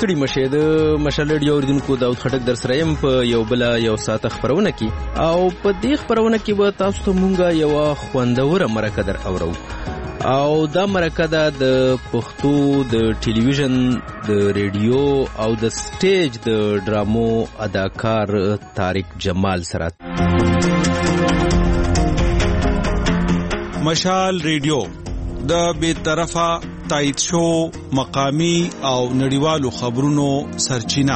ستړي مشه د مشال ریډیو اوریدونکو داود خټک در سره يم په یو بل یو ساعت خبرونه کی او په دې خبرونه کې به تاسو ته مونږه یو خوندوره مرکه در اورو او دا مرکه د پښتو د ټلویزیون د ریډیو او د سټیج د ډرامو اداکار طارق جمال سره. مشال ریډیو د بے طرفه تایید شو مقامی او نړیوالو خبرونو سرچینه.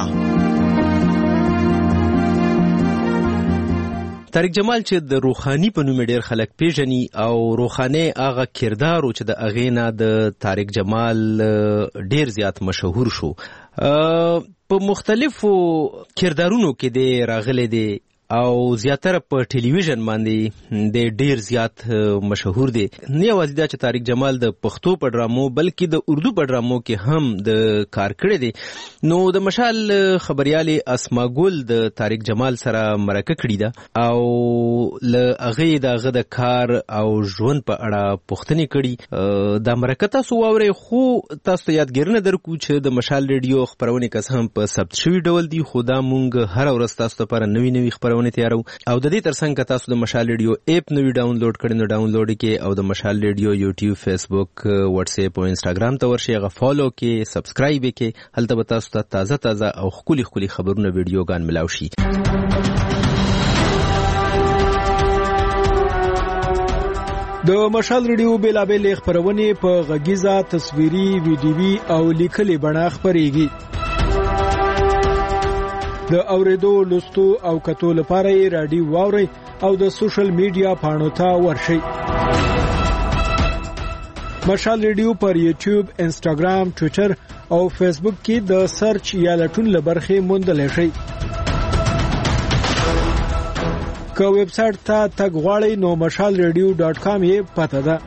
طارق جمال چې د روحاني په نوم ډیر خلک پیژني او روحاني هغه کردار چې د اغینا د طارق جمال ډیر زیات مشهور شو. په مختلفو کردارونو کې د راغلي دي او زیاتره په ټلویزیون باندې د ډیر زیات مشهور دي. نه یوازې دا چې طارق جمال د پښتو په ډرامو بلکې د اردو په ډرامو کې هم د کار کړی دي. نو د مشال خبريالي اسما ګل د طارق جمال سره مرکه کړې ده او له هغه دغه د کار او ژوند په اړه پوښتنې کړي. دا مرکه تاسو واورئ خو تاسو ته یادګیرنه درکو چې د مشال ریډیو خبرونه کس هم په ثبت شوی ډول دي خو دا مونږ هر ورځ تاسو لپاره نوي خبرونه تیارو او د دې ترڅنګ تاسو د مشال ریډیو اپ نوی ډاونلوډ کړئ نو ډاونلوډ کړئ او د مشال ریډیو یوټیوب فیسبوک واتس اپ او انستګرام ته ورشئ غو فالو کړئ سبسکرایب کړئ هلته به تاسو ته تازه او خولي خبرونه ویډیوګان ملاو شي. د مشال ریډیو بیلابل خبرونه په غږیزه تصویري ویډیوي او لیکلي بڼه خبريږي. د اوریدو لوستو او کتو لپاره یې رادیو واوري او د سوشل میډیا پاڼو ته ورشئ. مشال ریډیو پر یوټیوب، انستګرام، ټوئیټر او فیسبوک کې د سرچ یا لټون لبرخه موندل شي. که ویب سټ ته تګ غواړئ نو mashalradio.com یې پته ده.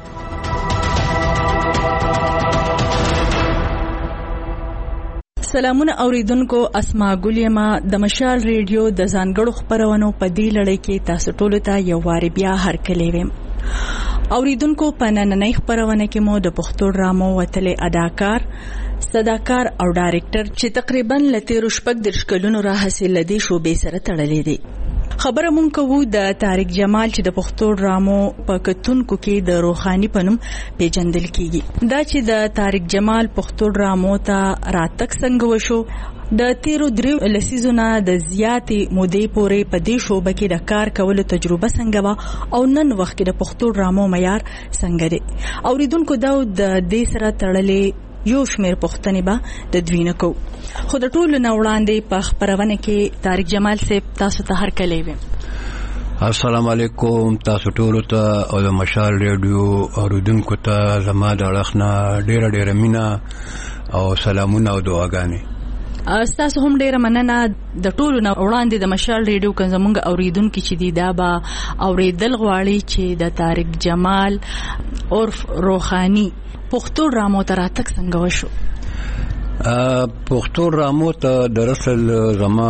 سلامونه اوریدونکو، اسما ګلیما د مشال ریډیو د ځانګړو خبرونو په دې لړۍ کې تاسو ټول ته یو واری بیا هرکلی ویم. اوریدونکو په نننۍ خبرونه کې مو د پښتو ډرامو وتلې اداکار، صداکار او ډایرکټر چې تقریبا لته رشپک درشکلونو راهسي لدی شوبې سره تړلې دي. خبره مونږ کوو د طارق جمال چې د پښتو ډرامو په کتونکو کې د روحاني پنوم پیژندل کیږي. دا چې د طارق جمال پښتو ډرامو ته راتک څنګه وشو، د 13 لسیزونه د زیاتې مودې پورې په دې شوبه کې د کار کولو تجربه څنګه و او نن وخت کې د پښتو ډرامو معیار څنګه دی. اوریدونکو دا د دې سره تړلې یو شمیر پښتنې به د دوینه کو. خو د ټولو نه وړاندې په خبرونه کې طارق جمال صاحب تاسو ته هر کله ویم. السلام علیکم تاسو ټول ته او د مشال ریډیو اوریدونکو ته زما د اړخنه ډیره مینا او سلامونه او دعاګانې. تاسو هم ډیره مننه. د ټولو نه وړاندې د مشال ریډیو کې زموږ اوریدونکو چې دی دا به اوریدل غواړي چې د طارق جمال عرف روحاني پښتو ډرامو ته راتک څنګه وشو. پښتو ډرامو ته دراصل زما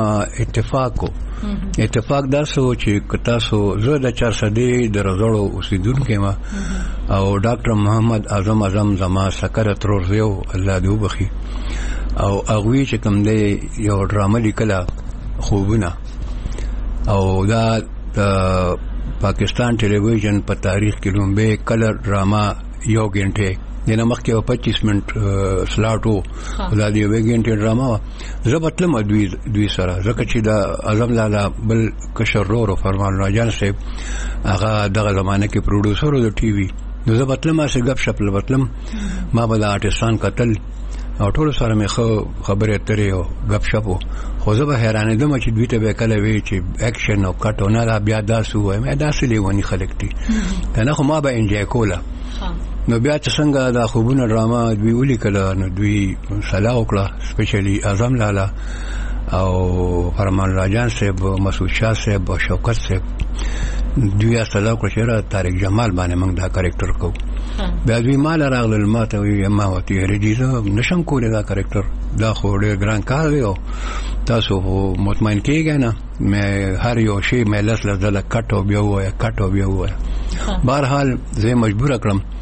اتفاق داسو چې تاسو زه د 400 درزړو اوسیدونکو ما او ډاکټر محمد اعظم زما سکر تروزیو الله دې وبخي او هغه چې کوم دی یو ډرامه لیکله خوبونه او دا پاکستان ټلویزیون په تاریخ کې لومبه کلر ډرامه یو غنټه دنه مخکې 25 منټ سلاټو دا دی یو غنټه ډرامه زه بتلم دوی سره ځکه چې دا اعظم لالا بل کشرور فرمان راجان صاحب هغه دغه زمانه کې پروډوسر د ټي وي نو زه بتلم چې غب شپل بتلم ما به د آرټستان قتل او ټول سره مې خبرې اترې او غب شپو خو زه به حیرانه دم چې دوی ته به کله وی چې اکشن او کټ نه را بیا داسو وایم داسې لیونی خلک دي کنه خو ما به انجوای کوله. نو بیا چې څنګه دا خوبونه ډرامه دوی ولیکله نو دوی صلاح وکړه سپیشلی اعظم لالا او فرمان راجان صاحب مسعود شاه صاحب او شوکت صاحب دوی صلاح وکړه چې طارق جمال باندې موږ دا کریکټر کوو. بیا دوی مال راغلل ماته وی ما وتی ریډیزه نشم کولای دا کریکټر دا خو ډېر ګران کار دی او تاسو مطمئن کیږئ نه مې هر یو شی مې لس ځله کټو بیا وای. بهرحال زه مجبور کړم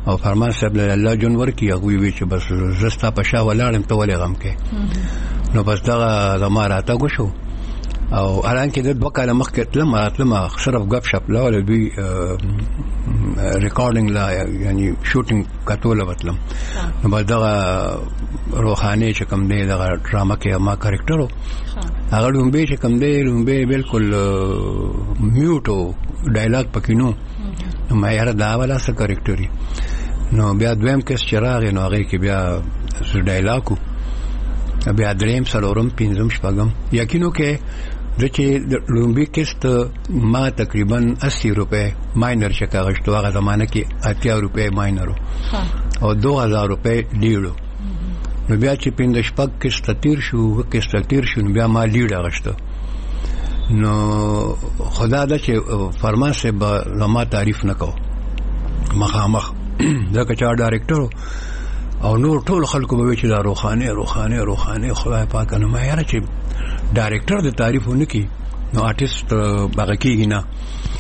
او فرمان صاحب له الله جون ورکی هغه وی چې بس زستا پښا ولاړم ته ولې غم کې نو بس دا زما راته غوښو او الان کې د دوه کاله مخکې تلم صرف غب شپ لا ول دوی ریکارډینګ لا یعنی شوټینګ کټوله وتلم نو بس دا روحاني چې کوم دی دا ډراما کې ما کریکټرو هغه لومبه چې کوم دی لومبه بالکل میوټو ډایلاګ پکې نو ما یې را دا ولا څه کریکټري نو بیا دویم کس چراغ نو هغه کې بیا ډایلاګو بیا دریم سلورم پنځم شپږم یقینو کې د چې لومبي کست ما تقریبا 80 روپے ماینر شکا غشتو هغه زمانه کې 80 روپے ماینرو او 2000 روپے ډیړو نو بیا چې پنځه شپږ کست تیر شو نو بیا ما لیډ غشتو نو خدا دا چې فرمان صاحب زما تعریف نکاو مخامخ دا کچا ډایرکټر او نور ټول خلکو به چې دا روخانه خدای پاک نو ما یاره چې ډایرکټر د تعریف ونکي نو آرټیست باغکیږي نه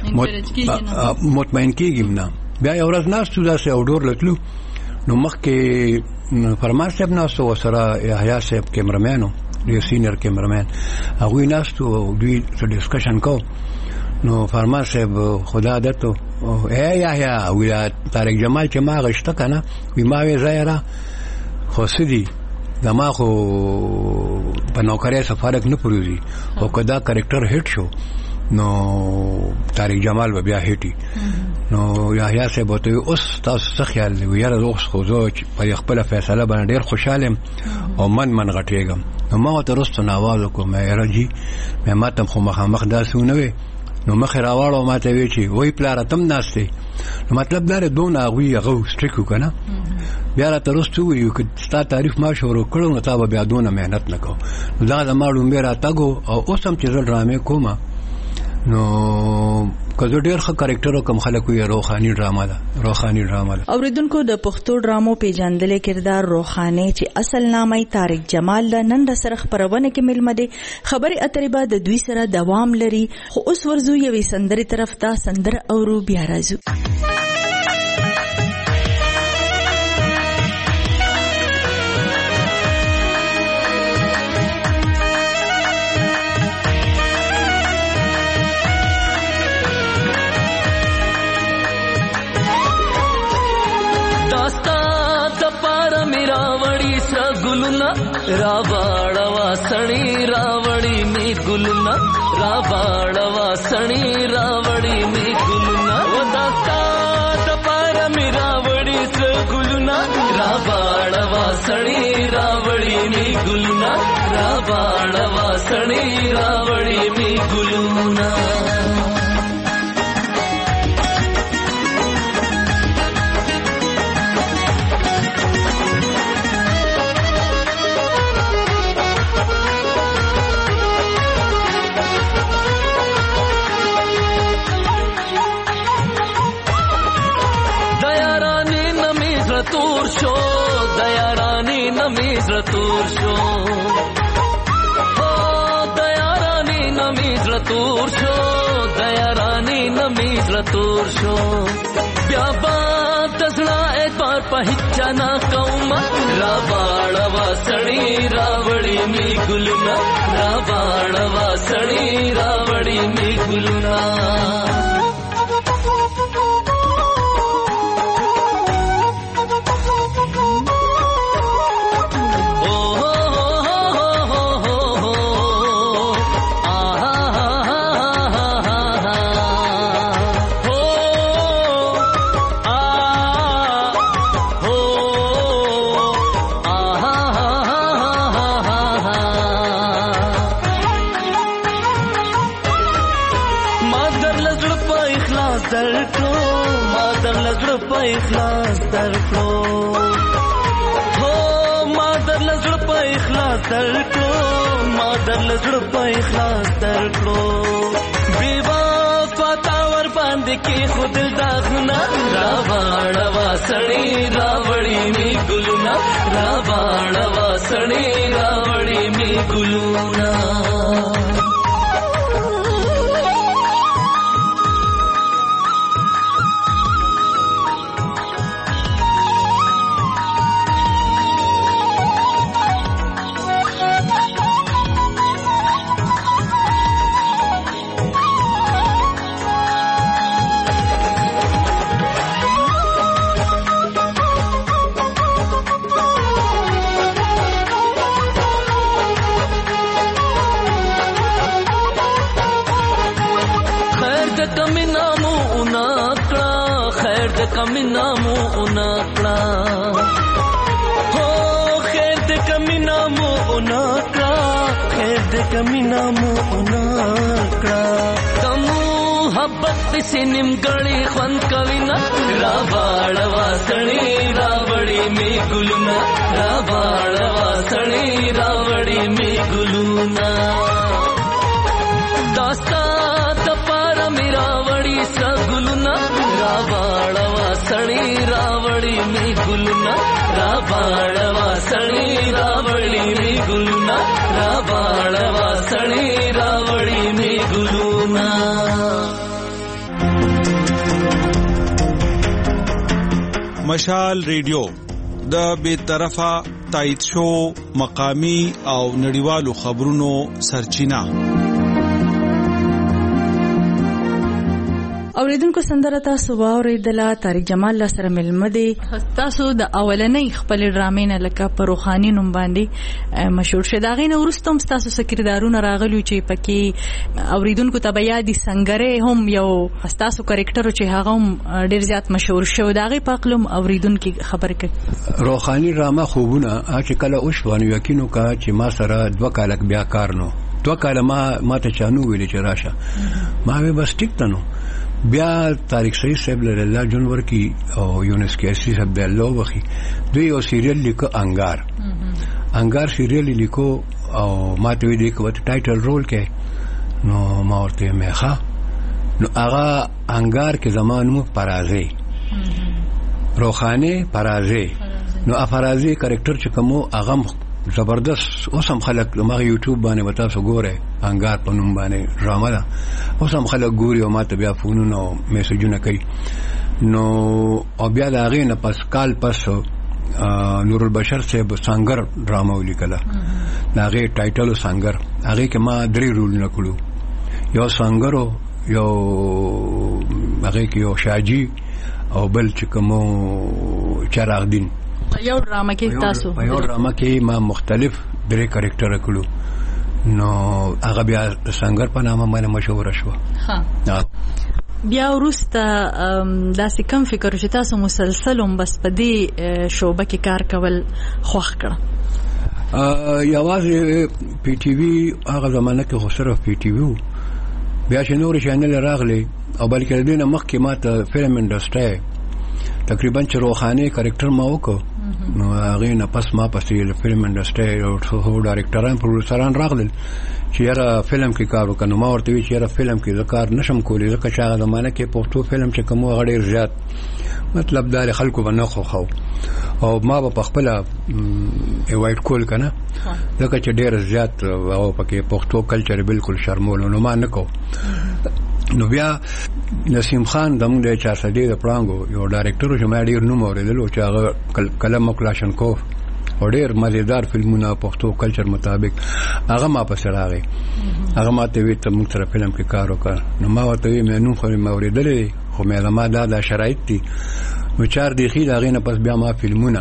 مطمئن کیږي نه بیا یو ورځ ناستو داسې اورډور لټلو نو مخکې فرمان صاحب ناستو سره یحیی صاحب کیمرمنو یو سینیئر کیمرمن هغه ناستو دوی ډسکشن کو نو فرمان صاحب خدا دته یا وی طارق جمال چې ما غشته کنه وی ما وی زایره خو سدي دما خو په نوکرۍ سفارت نه پروزي او کدا کریکټر هټ شو نو طارق جمال به بیا هټي نو یحیی صاحب ته اوس تاسو څه خیال دی یاره اوس خو زه په خپل فیصله باندې ډیر خوشاله او من غټېږم نو ما ته رستو ناواز کوم یاره جی مې ماته خو مخامخ داسې نه وي نو مخ راواړو ماته وی چې وای پلار تم ناشته نو مطلب دا دونه هغه سټریکو کنه بیا را ترستو یو که ستا تعریف ما شروع کړو نو تا به بیا دونه مهنت نکاو نو دا د ما لومبه را تاګو او اوس هم چې زړه ډرامې کومه نو کله ډېر ښه کریکټر کوم خلکو یې روحاني ډراما ده اوریدونکو د پښتو ډرامو پیژندل کردار روحاني چې اصل نامه طارق جمال نن سره خبرونه کې ملمه دي خبري اترې بعد د دوی سره دوام لري خو اوس ورزو یوې سندري طرف ته سندر اورو بیا راځو रावाड़वा सणी रावड़ी में गुलना रावाड़वा सणी रावड़ी में गुलना वदाता दपार में रावड़ी से गुलना रावाड़वा सणी रावड़ी में गुलना रावाड़वा सणी रावड़ी में गुलना दया रानी नमीज रतूर शो हो दया रानी नमीज रतूर शो दया रानी नमीज रतूर शो ब्याबा तसड़ा एक बार पहिचा ना कौमा रावाड़वा सड़ी रावड़ी में गुलना रावाड़वा सड़ी रावड़ी में गुलना इखलास दरको हो मादर लजड़ पे इखलास दरको मादर लजड़ पे इखलास दरको बेवा फतावर बांध के खुद दागना रावाड़वा सड़ी रावड़ी में गुलना रावाड़वा सड़ी रावड़ी में गुलना د کمی نامو اونکړه خیر د کمی نامو اونکړه هو خیر د کمی نامو اونکړه خیر د کمی نامو اونکړه تمو محبت سے نیمګړی خوند کوي نه را باړوا سړی راوړی می ګلونه را باړوا سړی راوړی می ګلونه داستا د پار می راوړی سګلونه را باړوا سړی راوړی می ګلونه را باړوا سړی راوړی می ګلونه را باړوا سړی راوړی می ګلونه مشال ریډیو د بے طرفه تایید شو مقامی او نړیوالو خبرونو سرچینه. اوریدونکو سندره تاسو واوریدله طارق جمال سره ملمه دي تاسو د اولنۍ خپل ډرامې نه لکه په روحاني نوم باندې مشهور شه دا غي نو ورستم تاسو سکردارونه راغلو چې پکې اوریدونکو ته بیا دي سنگره هم یو تاسو کریکټر چې هغه هم ډیر زیات مشهور شو دا غي پاکلم اوریدونکو خبر کړي روحاني ډرامه خوبونه چې کله اوښونه یقینو کا چې ما سره 2 کال بیا کار نو 2 کال ما ته چانو ویل چې راشه ما به بس ټیک تنو بیا طارق سعید صاحب له الله جنور کی او یونس کیسی صاحب د الله وخی دوی یو سیریل لیکو انګار سیریل لیکو او ما ته وی لیکو ټایټل رول کې نو ما ورته مخه نو هغه انګار کې زمانو پرازي روحاني پرازي نو افرازي کریکټر چې کومو هغه زبردست اوسم خلک ما یوټیوب باندې وتا سو ګوره انګار په نوم باندې ډرامه ده اوسم خلک ګوري او ماته بیا فونونو میسجونه کوي نو او بیا دا غي نه پس کال پس نور البشر صاحب سانګر ډرامه ولیکله دا غي ټایټل سانګر هغه کې ما 3 رول نکړو یو سانګرو یو هغه کې یو شاجي او بل چې کومو چراغ دین یو ډرامه کې تاسو یو ډرامه کې ما مختلف 3 کریکټر کړو نو هغه بیا څنګه په نامه باندې مشهور شو ها بیا ورسته داسې کم فکر چې تاسو مسلسلوم بس په دې شوبه کې کار کول خوښ کړ یوازې پی ټی وی هغه زمانه کې خو صرف پی ټی وی بیا چې نور چینل راغلي او بلکې دینه مخکې ماته فلم انډستری تقریبا چې روحاني کریکټر ما وکړ نو هغه نه پس ما پسې فلم انډستری او ډایرکټران پروډوسران راغلل چې یاره فلم کې کار وکړو ما ورته وی چې یاره فلم کې کار نشم کولی ځکه چې هغه زمانه کې پښتو فلم چې کوم غړي زیات مطلب دا خلکو باندې خو او ما په خپل وایټ کول کنه ځکه چې ډیر زیات او پکې پښتو کلچر بالکل شرمول نو ما نه کو نو بیا نسیم خان دمو د 400 د پرانګو یو ډایرکټر چې ما ډیر نوم اوریدل چې هغه کلم کلاشنکوف او ډیر مزیدار فلمونه پښتو کلچر مطابق هغه ما پسې راغی هغه ما ته وی ته موږ سره فلم کې کار وکړ نو ما ورته وی مې نوم خو ما اوریدل خو مې ما دا شرایط دي نو 4 دقیقې دا غینه پس بیا ما فلمونه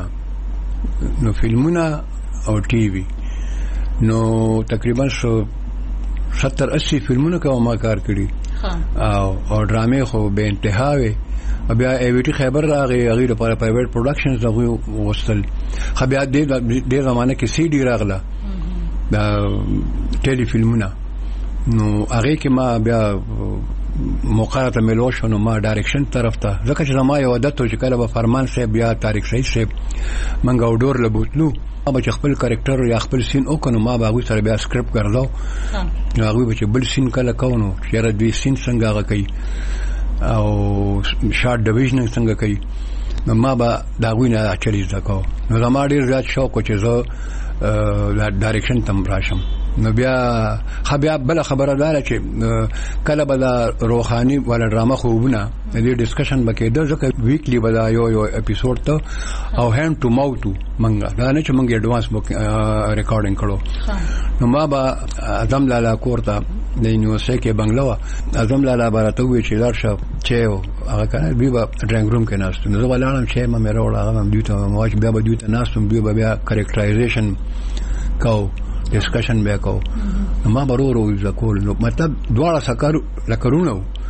او ټي وي نو تقریبا 70-80 فلمونه کوم ما کار کړی او ډرامې خو به انتها وي بیا ایویټي خیبر راغی هغه لپاره پرایویټ پروډکشنز دغه وستل خو بیا د زمانه کې سی ډي راغله دا ټيلي فلمونه نو هغه کې ما بیا مقارنه ملو شنو ما ډایرکشن طرف ته ځکه چې ما یو عادت چې کله به فرمان صاحب یا طارق سعید صاحب منګ اورډور لبوتلو ما چې خپل کریکټر یا خپل سین او کنو ما به سره بیا سکرپټ ګرځاو نو هغه به چې بل سین کله کوو چیرې دوی سین څنګه هغه کوي او شارټ ډیویژن څنګه کوي نو ما به دا غوینه اچلی ځکو نو زما ډیر زیات شوق چې زه ډایرکشن تم راشم نو بیا بل خبره دار چې کله بل روحاني ولا ډرامه خوبونه دې ډسکشن بکې د ځکه ویکلی بل یو اپیسوډ ته او هاند ټو ماوت منګه دا نه چې منګه ایڈوانس ریکارډینګ کړو نو ما با اعظم لالا کوړه د یونیورسيټي کې بنگلوا اعظم لالا برته وی چې درشه چې هغه کنه بیا ډرنګ روم کې ناست نو زه ولانم چې ما مې راوړل هغه دوی ته مواج بیا به دوی ته ناستم بیا کریکټرایزیشن کو ډسکشن به کو ما برورو ځکول نو مطلب دواړه سکارو لکرونو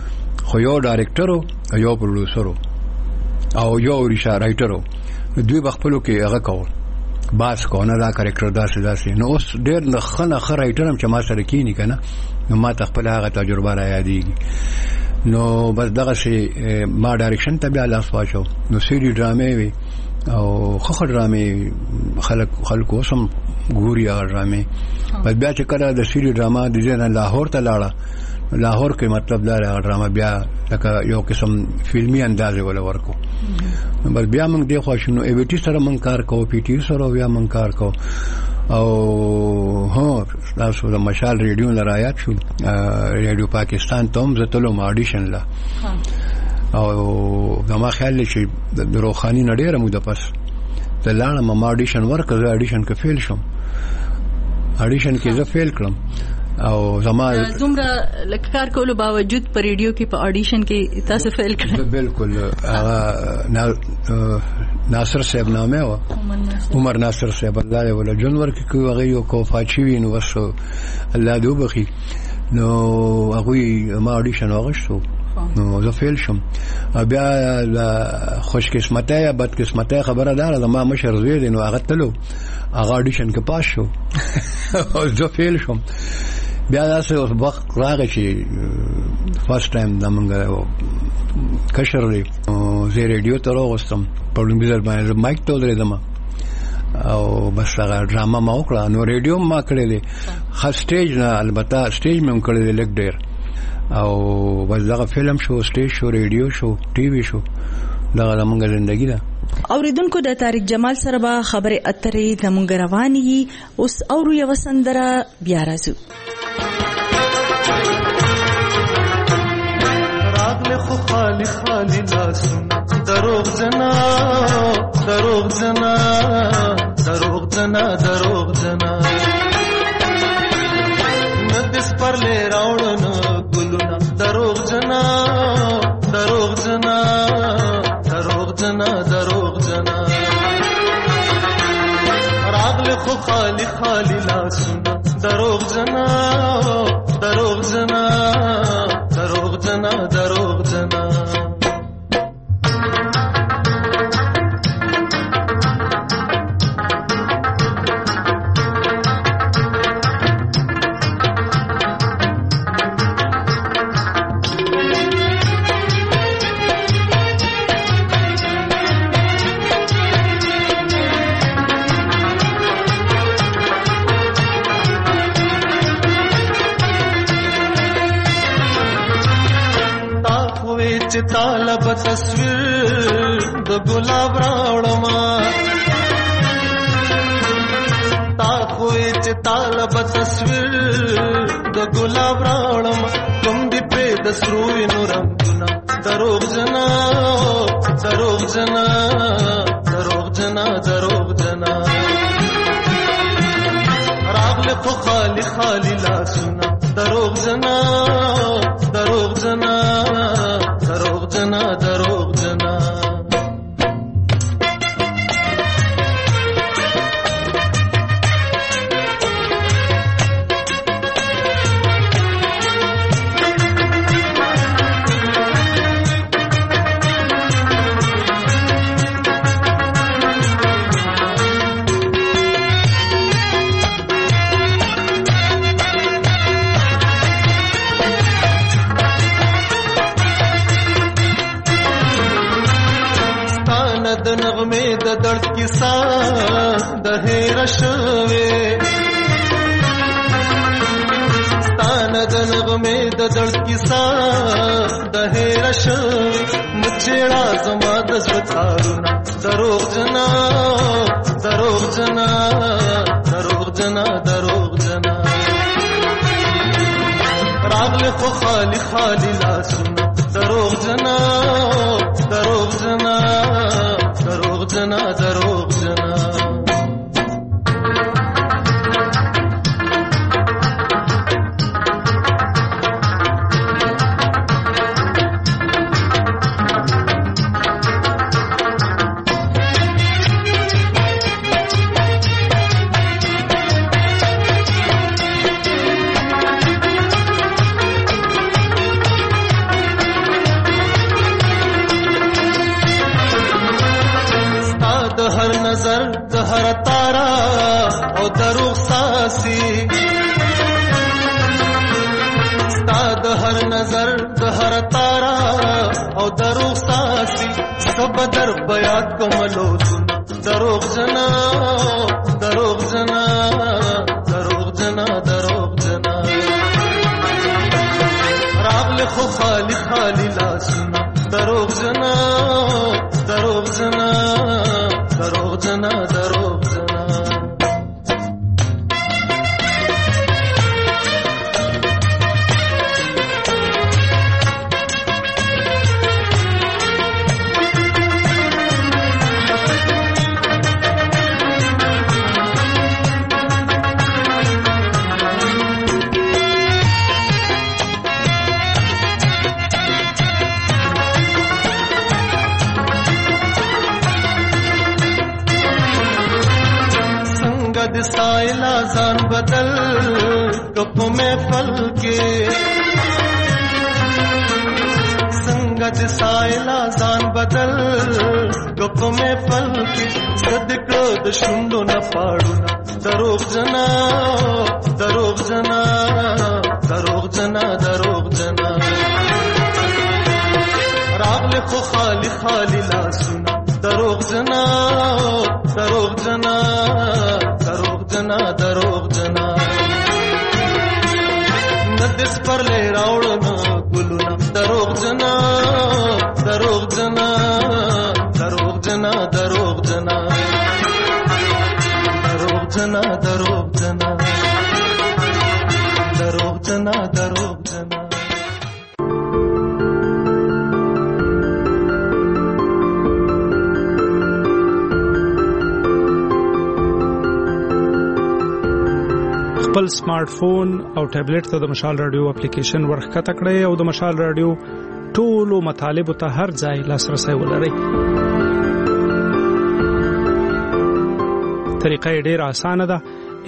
خو یو ډایرکټر او یو پروډوسر او یو رایټر دوی بخپلو کې هغه کول باس کو نه دا کریکټر داسې نو اوس ډېر نه خنه رایټر هم چې ما سره کینی کنه نو ما خپل هغه تجربه را یادېږي نو بس دغه شی ما ډایرکشن ته بیا لاس واچو نو سیری ډرامې وي او خخ ډرامې خلکو سم ګوري هغه ډرامې بس بیا چې کله د سیری ډراما د ځنه لاهور ته لاړه لاهور کې مطلب دا ډرامه بیا لکه یو قسم فلمي انداز ولا ورکو بس بیا موږ دی خوښنو ای وی ټی سره موږ کار کوو پی ټی سره بیا موږ کار کوو او هو تاسو د مشال ریډیو لرایات شو ریډیو پاکستان ته هم زتلو اډیشن لا او ما خیال چې د روخانی نډیره مو د پس د لاړه ما اډیشن ورکړ اډیشن کې فیل شم اډیشن کې زه فیل کړم او زما زمره لکار کولو باوجود پر ریډیو کې په اډیشن کې تاسو فیل کړل بالکل ناصر صاحب نامه و عمر ناصر صاحب الله ولا جنور کې کوي هغه یو کوفاچی وینو وسو الله دې وبخي نو هغه ما اډیشن واغشتو نو زه فیل شم بیا خوش قسمته یا بد قسمته خبره ده ما مشر زوی دی نو هغه تلو هغه اډیشن کې پاس شو زه فیل شم بیا داسې وخت راغی چې فرست ټایم د موږ کشر دی زه ریډیو ته راغستم په لومبیزر باندې مایک ته ودرېدم او بس هغه ډراما ما وکړه نو ریډیو ما کړی دی خاص سټیج نه البته سټیج مې هم کړی دی لږ ډېر او بس دغه فلم شو سټیج شو ریډیو شو ټي وي شو دغه زموږ زندگی ده اوریدونکو د طارق جمال سره به خبرې اترې زموږ رواني اوس اورو یو سندره بیا راځو راغله خو خالی خالی لاسونه دروغ جنا دروغ جنا دروغ جنا دروغ جنا ندس پر لې راوړنه ګلونه دروغ جنا دروغ جنا دروغ جنا دروغ جنا راغله خو خالی خالی لاسونه دروغ جنا دروغ جنا دروغ جنا دروغ جنا طالب تصویر د ګلاب راوړما تا خوې چې طالب تصویر د ګلاب راوړما کوم دې په د سروي نورمونه دروغ جنا دروغ جنا دروغ جنا دروغ جنا راغله خو خالی خالی لاسونه دروغ جنا دروغ جنا دروغ جنا دروغ جنا د نغمه د درد کیسه د هیر شوه ستانه د نغمه د درد کیسه د هیر شوه مچړه زما د زړه دروغ جنا دروغ جنا دروغ جنا دروغ جنا راغله خو خالی خالی لاسونه دروغ جنا دروغ جنا دروغ جنا دروغ جنا دروغ ساسي ستا د هر نظر د هر تارا او دروغ ساسي سب در بیات کوملو دروغ جنا دروغ جنا دروغ جنا دروغ جنا راغله خو خالی خالی لاسونه دروغ جنا دروغ جنا دروغ جنا دروغ جنا سائلا ځان بدل کپ محفل کې څنګه د سائلا ځان بدل کپ محفل کې صدقو د شوندو نه پاړو دروغ جنا دروغ جنا دروغ جنا دروغ جنا راغله خو خالی خالی لاسونه دروغ جنا دروغ جنا دروغ جنا دروغ جنا ندس پر لے راوړنا ګلونا دروغ جنا دروغ جنا دروغ جنا دروغ جنا دروغ جنا دروغ جنا دروغ جنا دروغ جنا خپل سمارټ فون او ټابلیټ ته د مشال رادیو اپلیکیشن ورخته کړئ او د مشال رادیو ټولو مطالب ته هر ځای لاسرسي ولرئ. طریقه ډېره اسانه ده.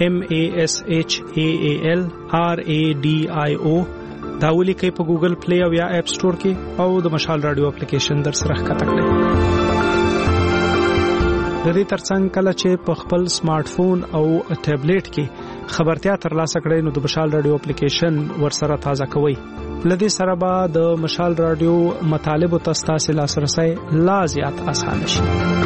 MASHAAL RADIO دا ولیکئ په ګوګل پلی او یا اپ سٹور کې او د مشال رادیو اپلیکیشن در سره ښکته کړئ. د دې ترڅنګ کله چې په خپل سمارټ فون او ټابلیټ کې خبرتیا ترلاسه کړئ نو د مشال رادیو اپلیکیشن ورسره تازه کوئ. لدې سره به د مشال رادیو مطالب او تاسو لاسرسي لا زیات اسانه شي.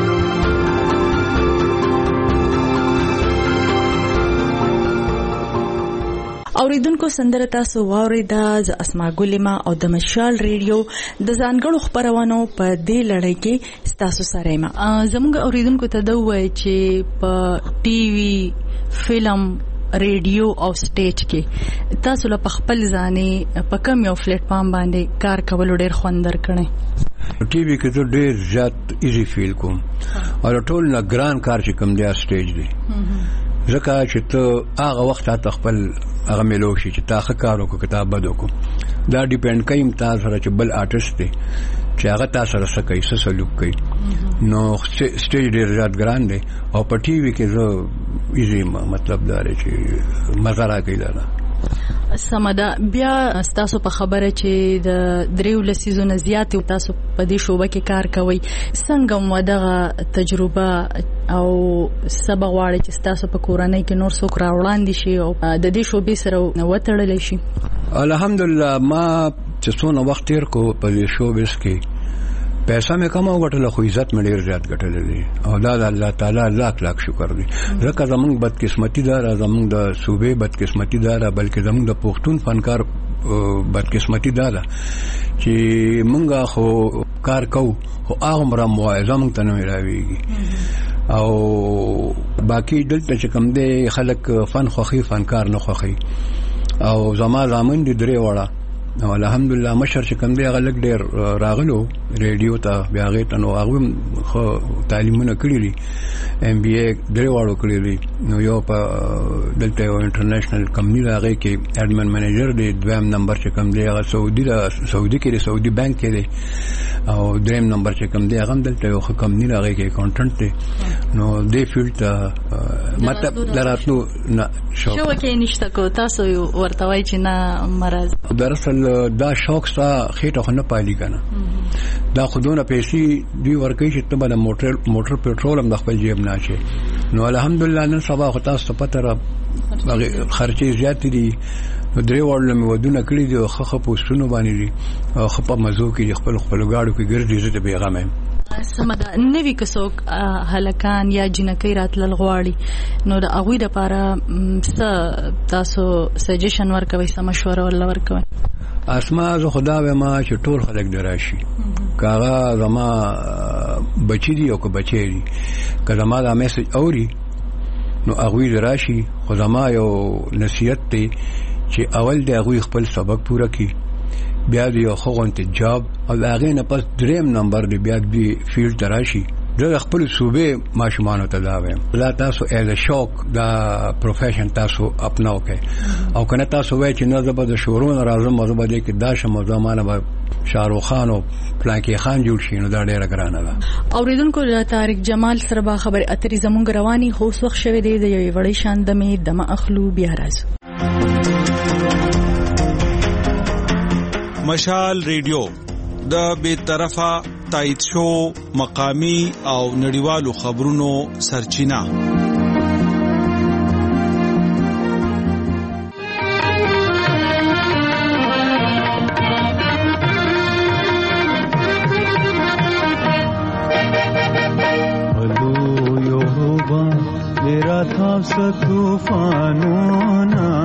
اوریدونکو سندره تاسو واوریدا ز اسماء ګلیما او د مشال ریډیو د ځانګړو خبرونو په دې لړۍ کې تاسو سره ما زموږ اوریدونکو ته دوی چې په ټي وي فلم ریډیو او سټیج کې تاسو له خپل ځانې په کوم یو پلیټ فارم باندې کار کول ډېر خوندور کړي؟ ټي وي کې ته ډېر زیات ایزی فیل کوم او ټول نه ګران کار چې کوم دی سټیج دی ځکه چې ته هغه وخت ته خپل هغه ملو شي چې تا ښه کار وکړو کتاب بد وکړو دا ډیپند کوي تاسو سره چې بل آرټیست دی چې هغه تاسو سره څه کوي څه سلوک کوي نو سټیج ډېر زیات ګران دی او په ټي وي کې زه ایزی مطلب دا دی چې مزه راکوي دا سمدا بیا تاسو په خبره چې د دریو لسیزونو زیات تاسو په دې شوبه کې کار کوي څنګه مو دغه تجربه او سبا غواړي چې تاسو په کورنۍ کې نور څوک راوړاندې شي او د دې شوبې سره وتړل شي؟ الحمدلله ما چې څونه وخت تیر کو په دې شوبې کې پیسې مې کم او غټله خو عزت مې ډېر زیات ګټلې دي او دا د الله تعالی لاک شکر دی. ځکه زمونږ بدقسمتي ده زمونږ د صوبې بدقسمتي ده بلکې زمونږ د پښتون فنکار بدقسمتي ده چې مونږه خو کار کوو خو هغه مرام موعظه مونږ ته نه راويږي او باقي دلته چې کوم دی خلک فن خوخي فنکار نه خوخي او زما زامن دي درې وړه نو الحمدلله مشر چې کوم دی هغه لګ ډېر راغلو ریډیو ته بیا هغه ته نو هغه خو تعلیمونه کړی دي MBA درې واړو کړی دي نو یو په دلته یو انټرنیشنل کمپنی هغه کې اډمن منیجر دی دویم نمبر چې کوم دی هغه سعودي کې دی سعودي بانک کې دی او دریم نمبر چې کوم دی هغه دلته یو کمپنی هغه کې اکاونټنټ دی نو دې فیلډ ته مطلب دراتلو نه شو کې نشته کو تاسو ورته وای چې نه مرز دراصل دا شوق ستا خېټه خو نه پالي کنه دا خودونه پیسې دی ورکې چې ته بل موټر پېټرول هم د خپل جیب نه شي نو الحمدلله نن سبا خو تاسو ته پته را خرچې زیات دي درې وړل مې ودونه کړی دي خخ په سونو باندې دي او خپ مزو کې خپل خپلګاړو کې ګرځي زه ته بیغمه سمدا نوی کڅوک هلکان یا جنکی راتل غواړي نو د اغوی د لپاره تاسو سجیشن ورکوي سم مشوره ول ورکوي اسما زه خدا به ما چې ټول خلک دراشي کاغه زما بچی دی او که بچی دی کله ما دا میسج اوري نو اغوی دراشي خو زما یو نصیحت دی چې اول د اغوی خپل سبق پوره کړي بیا د یو خوغونت جاب او هغه نه پس دریم نمبر دی بیا د فیلډ تراشي د خپل صوبې ماشومان ته دا وایم لا تاسو از شوق دا پروفیشن تاسو اپناو کې او کنه تاسو وای چې نه زبر شورون راځم زبر دې کې دا شمه زمانه به شاروخ خان او پلاکی خان جوړ شي نو دا ډیره ګرانه ده اوریدونکو طارق جمال سره با خبر اترې زمونږ رواني هو وخت شوه دی د یوې وړې شان دمه اخلو بیا راځو مشال ریډیو د بے طرفه تایید شو مقامی او نړیوالو خبرونو سرچینه هلو یوروبا میرا تاس طوفانونا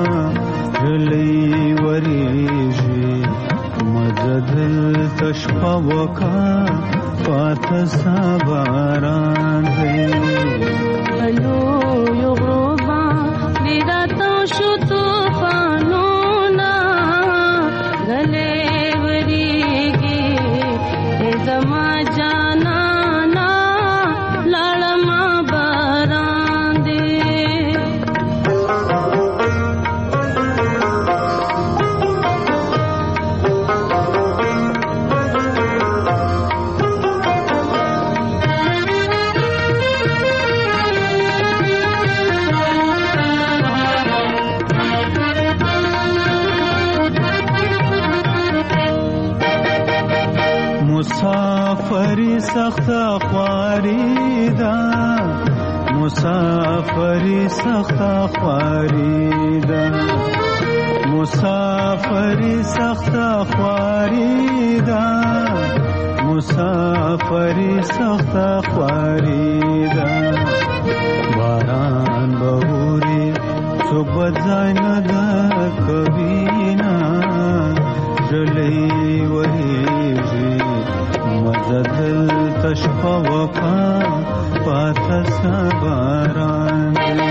جلی وریجی مدد تشقا وکا پات ساباران دی الو یغربا دیدا تشو طوفانونا گلے وریگی ازما جانا نا لالما باران دی مسافری سخت خواری دا مسافری سخت خواری دا مسافری سخت خواری دا مسافری سخت خواری دا باران بهوري صبح زین دا کبینا جلی وریجی مدد تشقا وکا پات سباران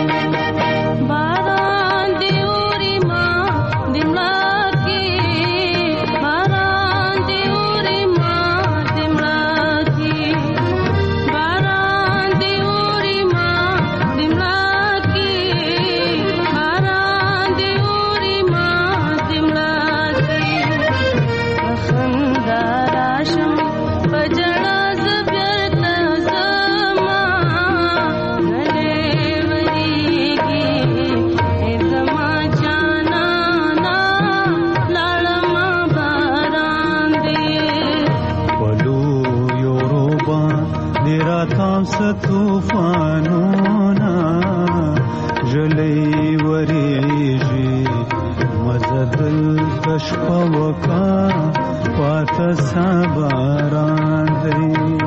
باران دیوری ما دملا کی باران دیوری ما دملا کی باران دیوری ما دملا کی باران دیوری ما دملا کی خنداراشم بجڑا زبیرت زما گلے وریگی ازما جانا نا لالما باران دی پلو یوروبا دیرا تامس طوفانونا جلی وریجی مزدل تشقا وکا پات ساباران دی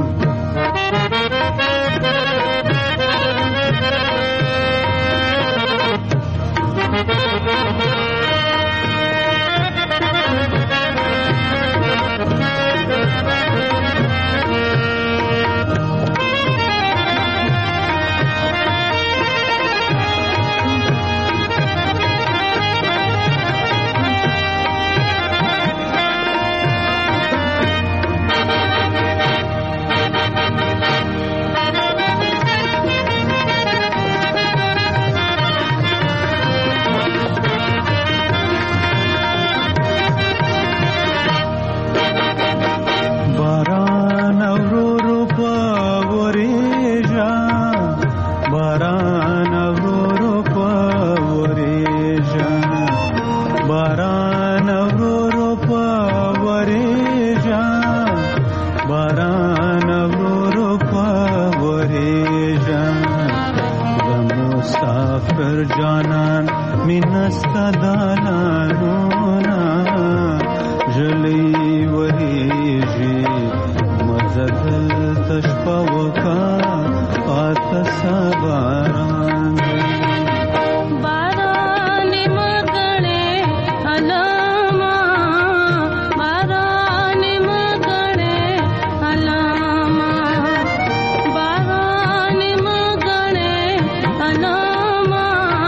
ستدالانونا جلی وریجی مزدل تشپوکا آتسا باران بارانی مگڑے علاما بارانی مگڑے علاما بارانی مگڑے علاما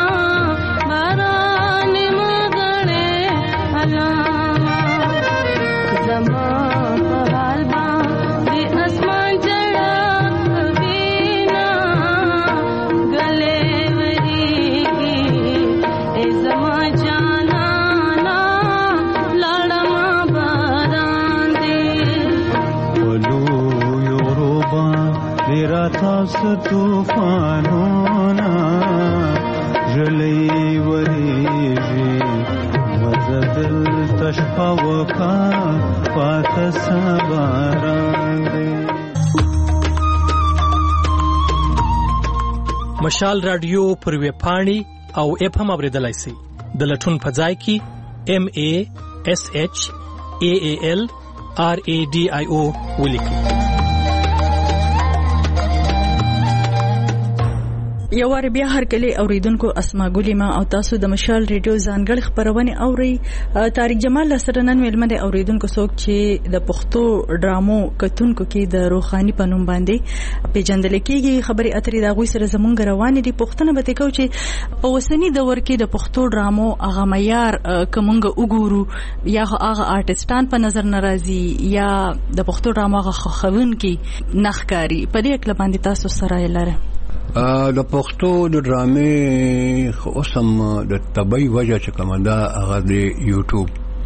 بارانی مگڑے علاما زمان پوال با دی اسمان جڑا کبینا گلے وریگی اے زمان جانا نا لڑما باران دی ولو یغروبا دیرا تاس توفانونا جلی وریجی مزدل تشپوکا پاتسا باران دی مشال رادیو پر ویب پاڼې او اپ هم اوریدلای شئ د لټون په ځای کې MASHAALRADIO ولیکئ. یو وار بیا هر کله اوریدونکو اسماء ګلیما او تاسو د مشال ریډیو ځانګړي خبرونه اوري. طارق جمال سره نن ویل مده اوریدونکو څوک چې د پښتو ډرامو کتونکو کې د روحاني پنوم باندې پیژندل کېږي خبري اترې دا غوي سره زمونږ روانې دي. پښتنه به تکو چې په وسنی دور کې د پښتو ډرامو هغه معیار کومنګ وګورو یا هغه آرټستان په نظر ناراضي یا د پښتو ډرامو هغه خوون کې نخکاری په دې کې باندې تاسو سره لاره د پښتو د ډرامې اوسم د طبي وجه چې کومه دا هغه د یوټیوب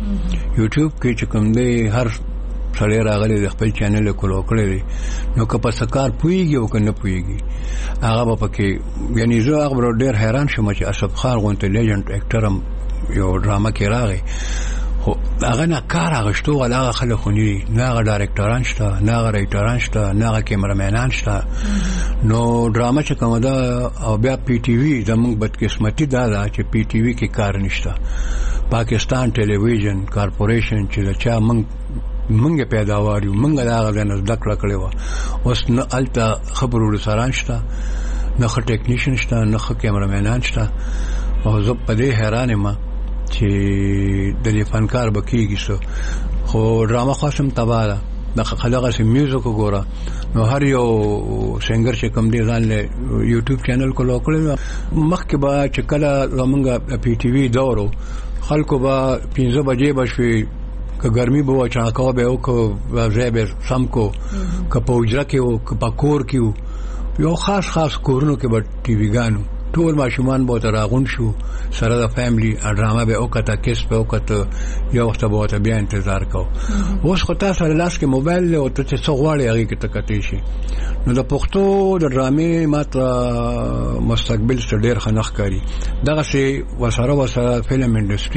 کې چې کوم دی هر سړی راغلی د خپل چینل کولو کړی نو که په سکار پويږي او کنه پويږي هغه په کې یعنی زه هغه ډېر حیران شوم چې اسف خان غونته لیجند اکټرم یو ډرامه کې راغی هغه نه کار غشتو ولا خلک خونی نه هغه ډایرکټران شته نه هغه رایټران شته نه هغه کیمرامانان شته نو ډرامه چې کومه دا او بیا پی ټی وی زموږ بدقسمتي دا چې پی ټی وی کې کار نشته. پاکستان ټلویزیون کارپوریشن چې چا منګه پیداوار یو منګه دا غوښنه زده کړې و اوس نه الته خبرو سره شته نه خ ټیکنیشن شته نه خ کیمرامانان شته او زه په دې حیران یم چې د دې فنکار بکیږي خو ډرامه خاصم تباله د خلغه سي میوزیک وګوره نو هر یو سنگر چې کوم دی ځان له یوټیوب چینل کولو کړو مخکې به چې کله زمونږ پی ټی وی دورو خلکو به 15 بجې بشوي که ګرمي به چاکاو به او که زیبر سم کو که پوجرا کې او که پکور کې یو خاص کورونو کې به ټي وی ګانو ټول ماشومان به تراغون شو سره د فیملی ډرامه به او کته کیس په او کته یو وخت به ته بیا انتظار کو اوس خو تاسو لاس کې موبایل له او ته څو غواړي هغه کې تکتی شي نو د پښتو د ډرامې ماته مستقبل څخه ډیر خنخ کاری دغه سي وسره فلم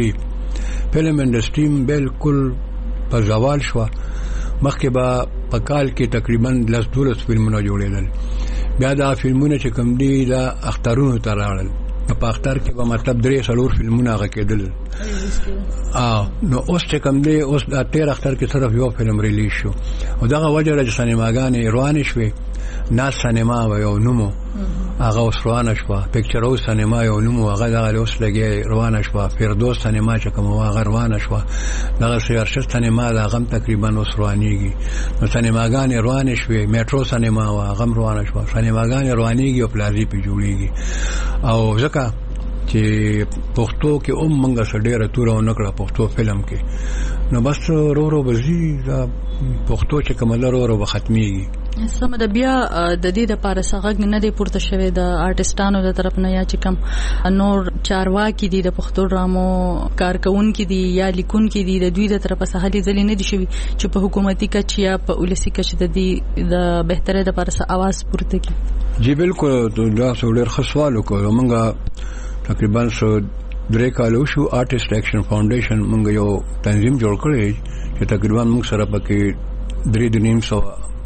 انډستری بالکل په زوال شو مخکې به په کال کې تقریبا 12 فلمونه جوړېدل بیا دا فلمونه چې کوم دي دا اخترونو ته راغلل په اختر کې به مطلب 3 فلمونه هغه کېدل نو اوس چې کوم دی اوس د 13 اختر کې صرف یو فلم ریلیز شو او دغه وجه د سینماګانې روانې شوې ناس سینما و یو نومو هغه اوس روانه شوه پکچر او سینما یو نومو هغه دغه اوس لګي روانه شوه فردوس سینما چې کوم هغه روانه شوه دغه سیارشت سینما دا غم تقریبا اوس روانيږي نو سینماګانې روانې شوې میټرو سینما و غم روانه شوه سینماګانې روانيږي او پلازي په جوړيږي او ځکه چې پښتو کې منګه سړيره تور او نکړه پښتو فلم کې نو بس رو بزي دا پښتو چې کومه رو ختميږي سم د بیا د دې د پاره سغه نه دی پورته شوی د آرټستانو د طرف نه یا چې کم نور چارواکي دي د پښتو ډرامو کارکون کې دي یا لیکون کې دي د دوی د طرفه سهالي ځلې نه دي شوی چې په حکومتي کچ یا په ولسی کچ د دې د بهتره د پاره आवाज پورته کی جی بالکل دا څوړر خصوالو کو مونږه تقریبا 3 کالو شو آرټیست ایکشن فاونډیشن مونږ یو تنظیم جوړ کړی چې تقریبا موږ سره پکې 3.5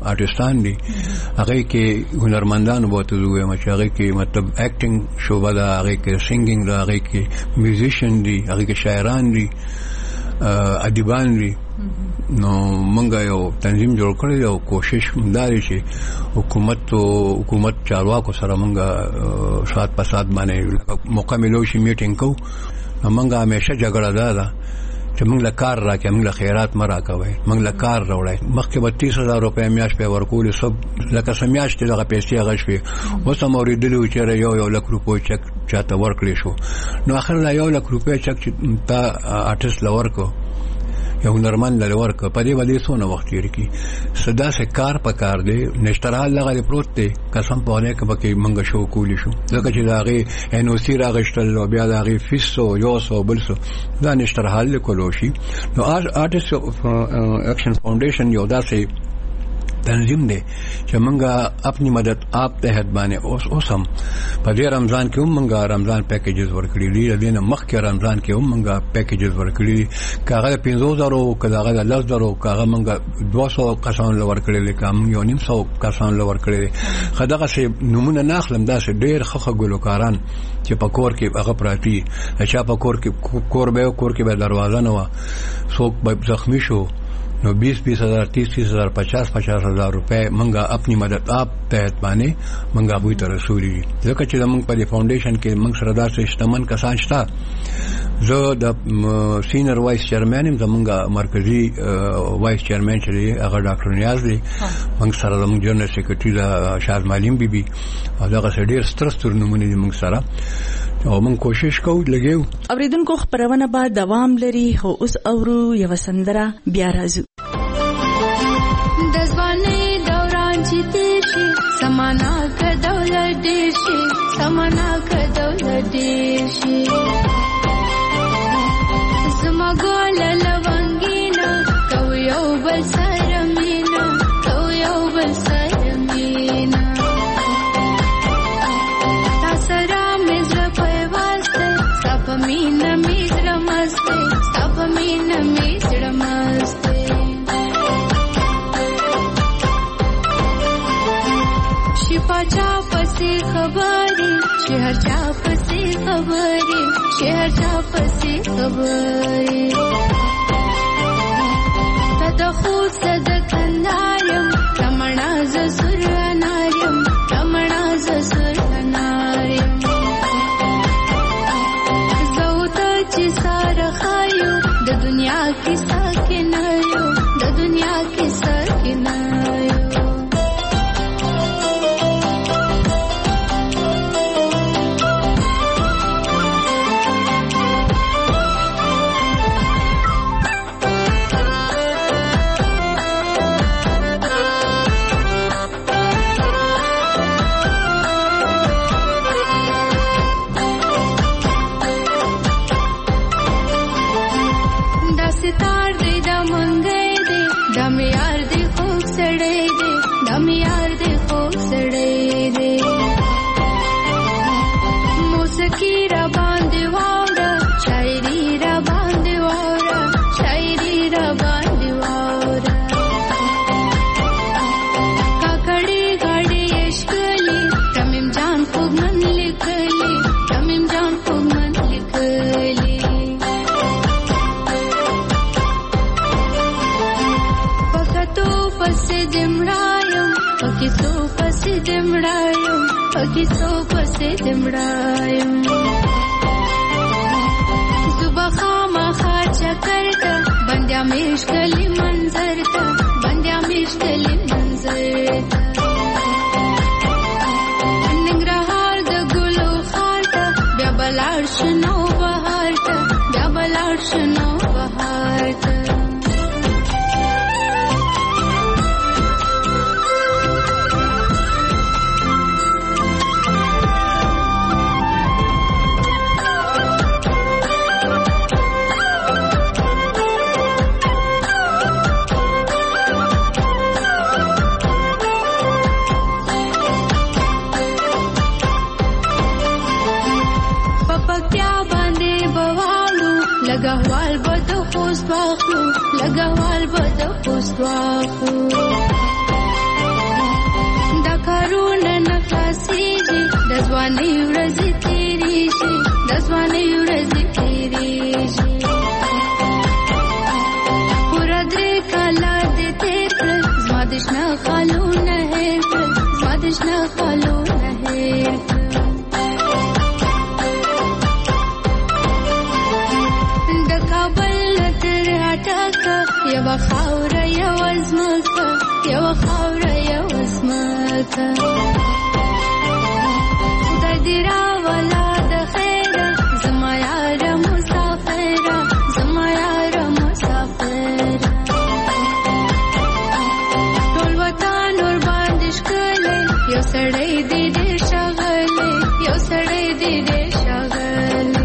آرټستان دي هغه کې هنرمندان بوته دوی چې هغه کې مطلب اکټینګ شوبه ده هغه کې سنگینګ ده هغه کې میوزیشن دي هغه کې شاعران دي ادیبان دي نو مونږ یو تنظیم جوړ کړی او کوشش منداري چې حکومت چارواکو سره مونږ سات په سات باندې مکملو شي میټینګ کو مونږ همیشه جګړه ده چې موږ له کار راکې موږ له خیرات مرا کوي موږ له کار راوړای مخکې 32000 روپۍ میاش په ورکول سب لکه سمیاش ته دغه پیسې غشوي اوس هم اوریدلو چې یو لک روپۍ چک چاته ورکړې شو نو اخر لا 1 لک روپۍ چک چې تا آرټست لورکو یو هنرمند لور کو په دې باندې سونه وخت تیر کی صدا سے کار پکار دی نشترال لغه پروت دی قسم په نه کې بکې منګه شو کولی شو ځکه چې داغه ان او سی راغشتل او بیا داغه فیسو یوسو بلسو دا نشترال کولو شي نو آرټست اکشن فاونډیشن یو داسې تنظیم دی چې منګه خپل مدد آپ تحت باندې اوسم په دې رمضان کې هم منګه رمضان پیکیجز ورکړي دي د دې مخکې رمضان کې هم منګه پیکیجز ورکړي دي کاغه 15000 کاغه 10000 کاغه منګه 200 کسان لور کړي کم یو نیم 100 کسان لور کړي خدغه شی نمونه ناخلم دا ډېر خخه ګلوکاران چې په کور کې هغه پراتی چې په کور کې به دروازه نه و څوک به زخمی شو نو 20,000 30,000 50,000 روپے منګه خپل مدد آپ تحت باندې منګه ابوي ته رسولي ځکه چې موږ په فاونډیشن کې موږ سره داسې شتمن کسان شته زه د سینیئر وایس چیرمن هم زمونږه مرکزی وایس چیرمن چې هغه ډاکټر نیاز دی موږ سره زموږ جنرال سیکریټری د شاز مالیم بیبي هغه ډېر ستر نمونه دي موږ سره او موږ کوشش کوو لګیو اوریدونکو خبرونه به دوام لري خو اوس اورو یو سندره بیا راځو د ځوانۍ دوران چې تیر شي سمانا که دولت ډېر شي سمانا که دولت ډېر شي زما ګوله لونګینه کو یو بل سره مینه کو یو بل سره مینه تا سره مې زړه پیواز دی ستا په مینه مې زړه مست دی ستا په مینه مې زړه مست دی شي پاچا پسې خبرې شي هر چا پسې خبرې شي هر چا پسې خبرې تا د خوست د کندارم رمڼا ز سور انارم رمڼا ز سور انارم زوته چې ساره خایو د دنیا کې ساکن یو د دنیا کې ساکن یو شنه خالونه هیر د کابل تر اټکه یو خاوره یو ازمکه یو خاوره یو ازمکه خدای دې راولا د خیره زما یار مسافره زما یار مسافره ټول وطن ور باندې ښکلی یو سړی دې ډېر ښاغلی یو سړی دې ډېر ښاغلی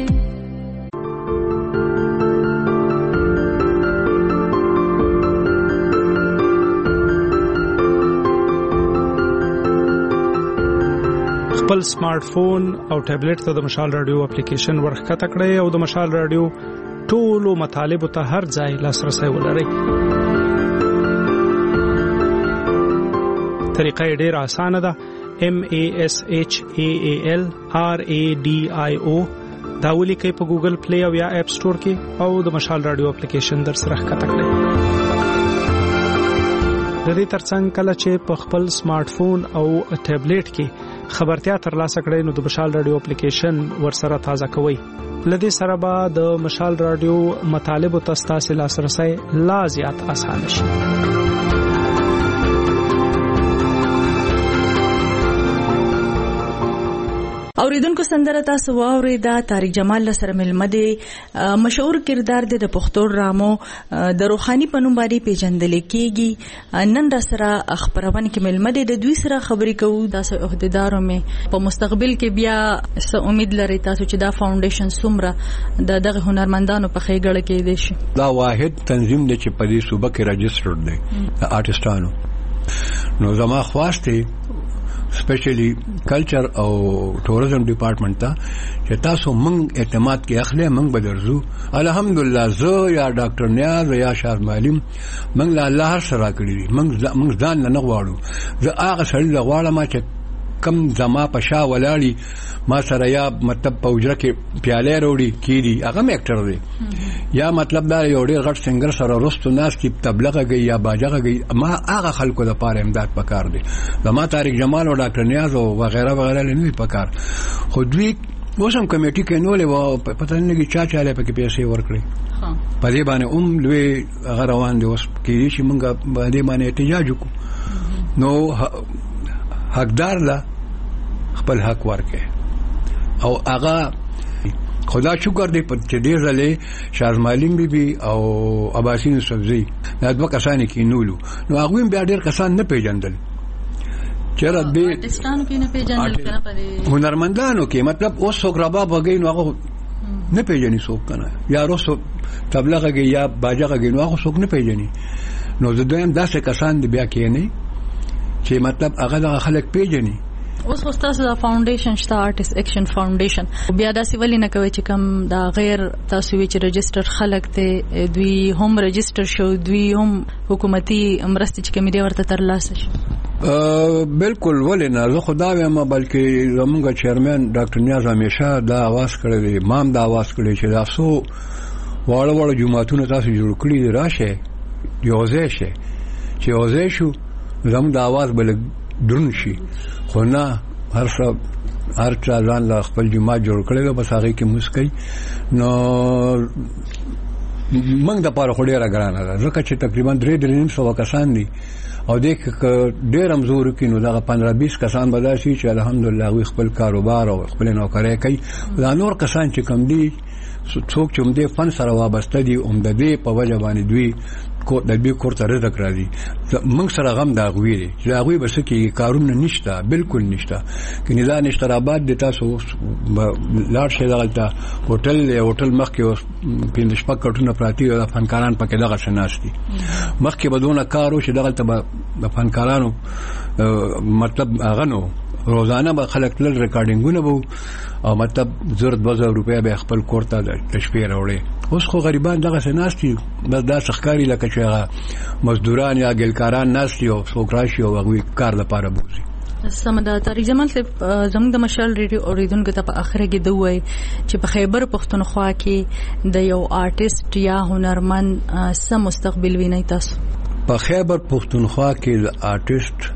خپل سمارټ فون او ټابلیټ ته د مشال رادیو اپلیکیشن ورخکته کړئ او د مشال رادیو ټولو مطالبو ته هر ځای لاسرسي ولرئ. طریقه یې ډېره اسانه ده. MASHAALRADIO دا ولیکئ په ګوګل پلی او یا اپ سٹور کې او د مشال رادیو اپلیکیشن در سره ښکته کړئ. د دې ترڅنګ کله چې په خپل سمارټ فون او ټابلیټ کې خبرتیا ترلاسه کړئ نو د مشال رادیو اپلیکیشن ورسره تازه کوئ. لدې سره به د مشال رادیو مطالبو ته ستاسو لاسرسي لا زیات اسانه شي. اوریدونکو سندره تاسو واوریدا طارق جمال سره ملمدي مشهور کردار د پښتو ډرامو د روحاني پنوم باندې پیژندل کیږي. نن را سره خبرونه کې ملمدي د دوی سره خبرې کوو. تاسو عہدیدارو مې په مستقبل کې بیا څه امید لري تاسو چې دا فاونډیشن څومره دغه هنرمندانو په خېګړه کې دي شي؟ دا واحد تنظیم دی چې په دې صوبه کې رجسټرډ دی د آرټستانو. نو زما خواسته سپیشلی کلچر او ټوریزم ډپارټمنټ ته چې تاسو موږ اعتماد کې اخلي موږ بدرزو. الحمدلله زه یا ډاکټر نیاز یا شاه معلم موږ له الله سره کړی موږ ځان نه غواړو. زه هغه سړی غواړم چې کم زما پشا ولاړی ما سره یا مطلب پوجره کې پیاله وروړي کیدی هغه اکټر دی یا مطلب دا یو ډیر غټ سنگر سره رستو ناس کی تبلیغه گئی یا باجغه گئی ما هغه خلکو د پاره امداد پکار دی. زما طارق جمال او ډاکټر نیاز او وغیرہ وغیرہ نه پکار. خو دوی وسم کمیټي کې نو له پته نه کی چا چاله پکې پیسې ورکړي په دې باندې لوی هغه روان دي اوس کې چې مونږ باندې باندې احتجاج وکړو. نو حقدار لا خپل حق ورکړي او هغه خدا شکر دې په دې ځلې شاه معلم بي او عباسین سبزی دا دوه کسان کې نولو. نو هغه بیا ډېر کسان نه پیژندل چیرې به آرټستانو کې نه پیژندل کنه په هنرمندانو کې مطلب اوس سوګرابا بګین هغه نه پیژني څوک کنه یا روسو تبلیغه یا باجغه نو هغه څوک نه پیژني. نو زه دویم داسې کسان دی بیا کې نه چې مطلب هغه د خلک پیژني. اوس خو تاسو دا فاونډیشن شته آرټست اکشن فاونډیشن بیا دا سی ولې نه کوي چې کم دا غیر تاسو وی چې رجستر خلک ته دوی هم رجستر شو دوی هم حکومتي مرستې چې کمی دی ورته ترلاسه شي؟ بالکل ولې نه. زه خدا وایم بلکې زموږ چیرمن ډاکټر نیاز همیشه دا आवाज کړی دی امام دا आवाज کړی چې تاسو واړه واړه جمعهتون تاسو جوړ کړی دی راشه یوځای شي چې یوځای شو زموږ دا आवाज بل درن شي. خو نه هر چا ځان له خپل جماعت جوړ کړی دی بس هغه کې مسکی. نو موږ د پاره خو ډیره ګرانه ده ځکه چې تقریبا 300 کسان دي او د ډېر امزور کې نو دا 15-20 کسان بداسي چې الحمدلله وي خپل کاروبار او خپل نوکرۍ کوي. دا نور کسان چې کم دي څوک چې هم د فن سره وابسته دي د دې په وجه باندې دوی کو د دې کورته رزق راځي. موږ سره غم دا غوي دي چې هغه بس کې کارونه نشته بالکل نشته. کله دا نشتراباد د تاسو لاړ شي دغه هوټل مخکې 15 کټونه پراتی او فنکاران پکې دغه شناستي مخکې بدونه کارو چې دغه د فنکارانو مطلب هغه نو روزانه به خلک تل ریکارډینګونه وو او مطلب 2,000 روپیا به خپل کورته د تشفیر وړي. اوس خو غریبان دغه سناستي بس دا ښکاری لکه چې هغه مزدوران یا ګلکاران ناستي او سوکراشي او هغه کار لپاره بوزي. سمدا طارق جمال صاحب زموږ د مشال ریډیو اوریدونکو ته په اخره کې دوی چې په خیبر پښتونخوا کې د یو آرټیست یا هنرمند سم مستقبل ویني تاسو؟ په خیبر پښتونخوا کې د آرټیست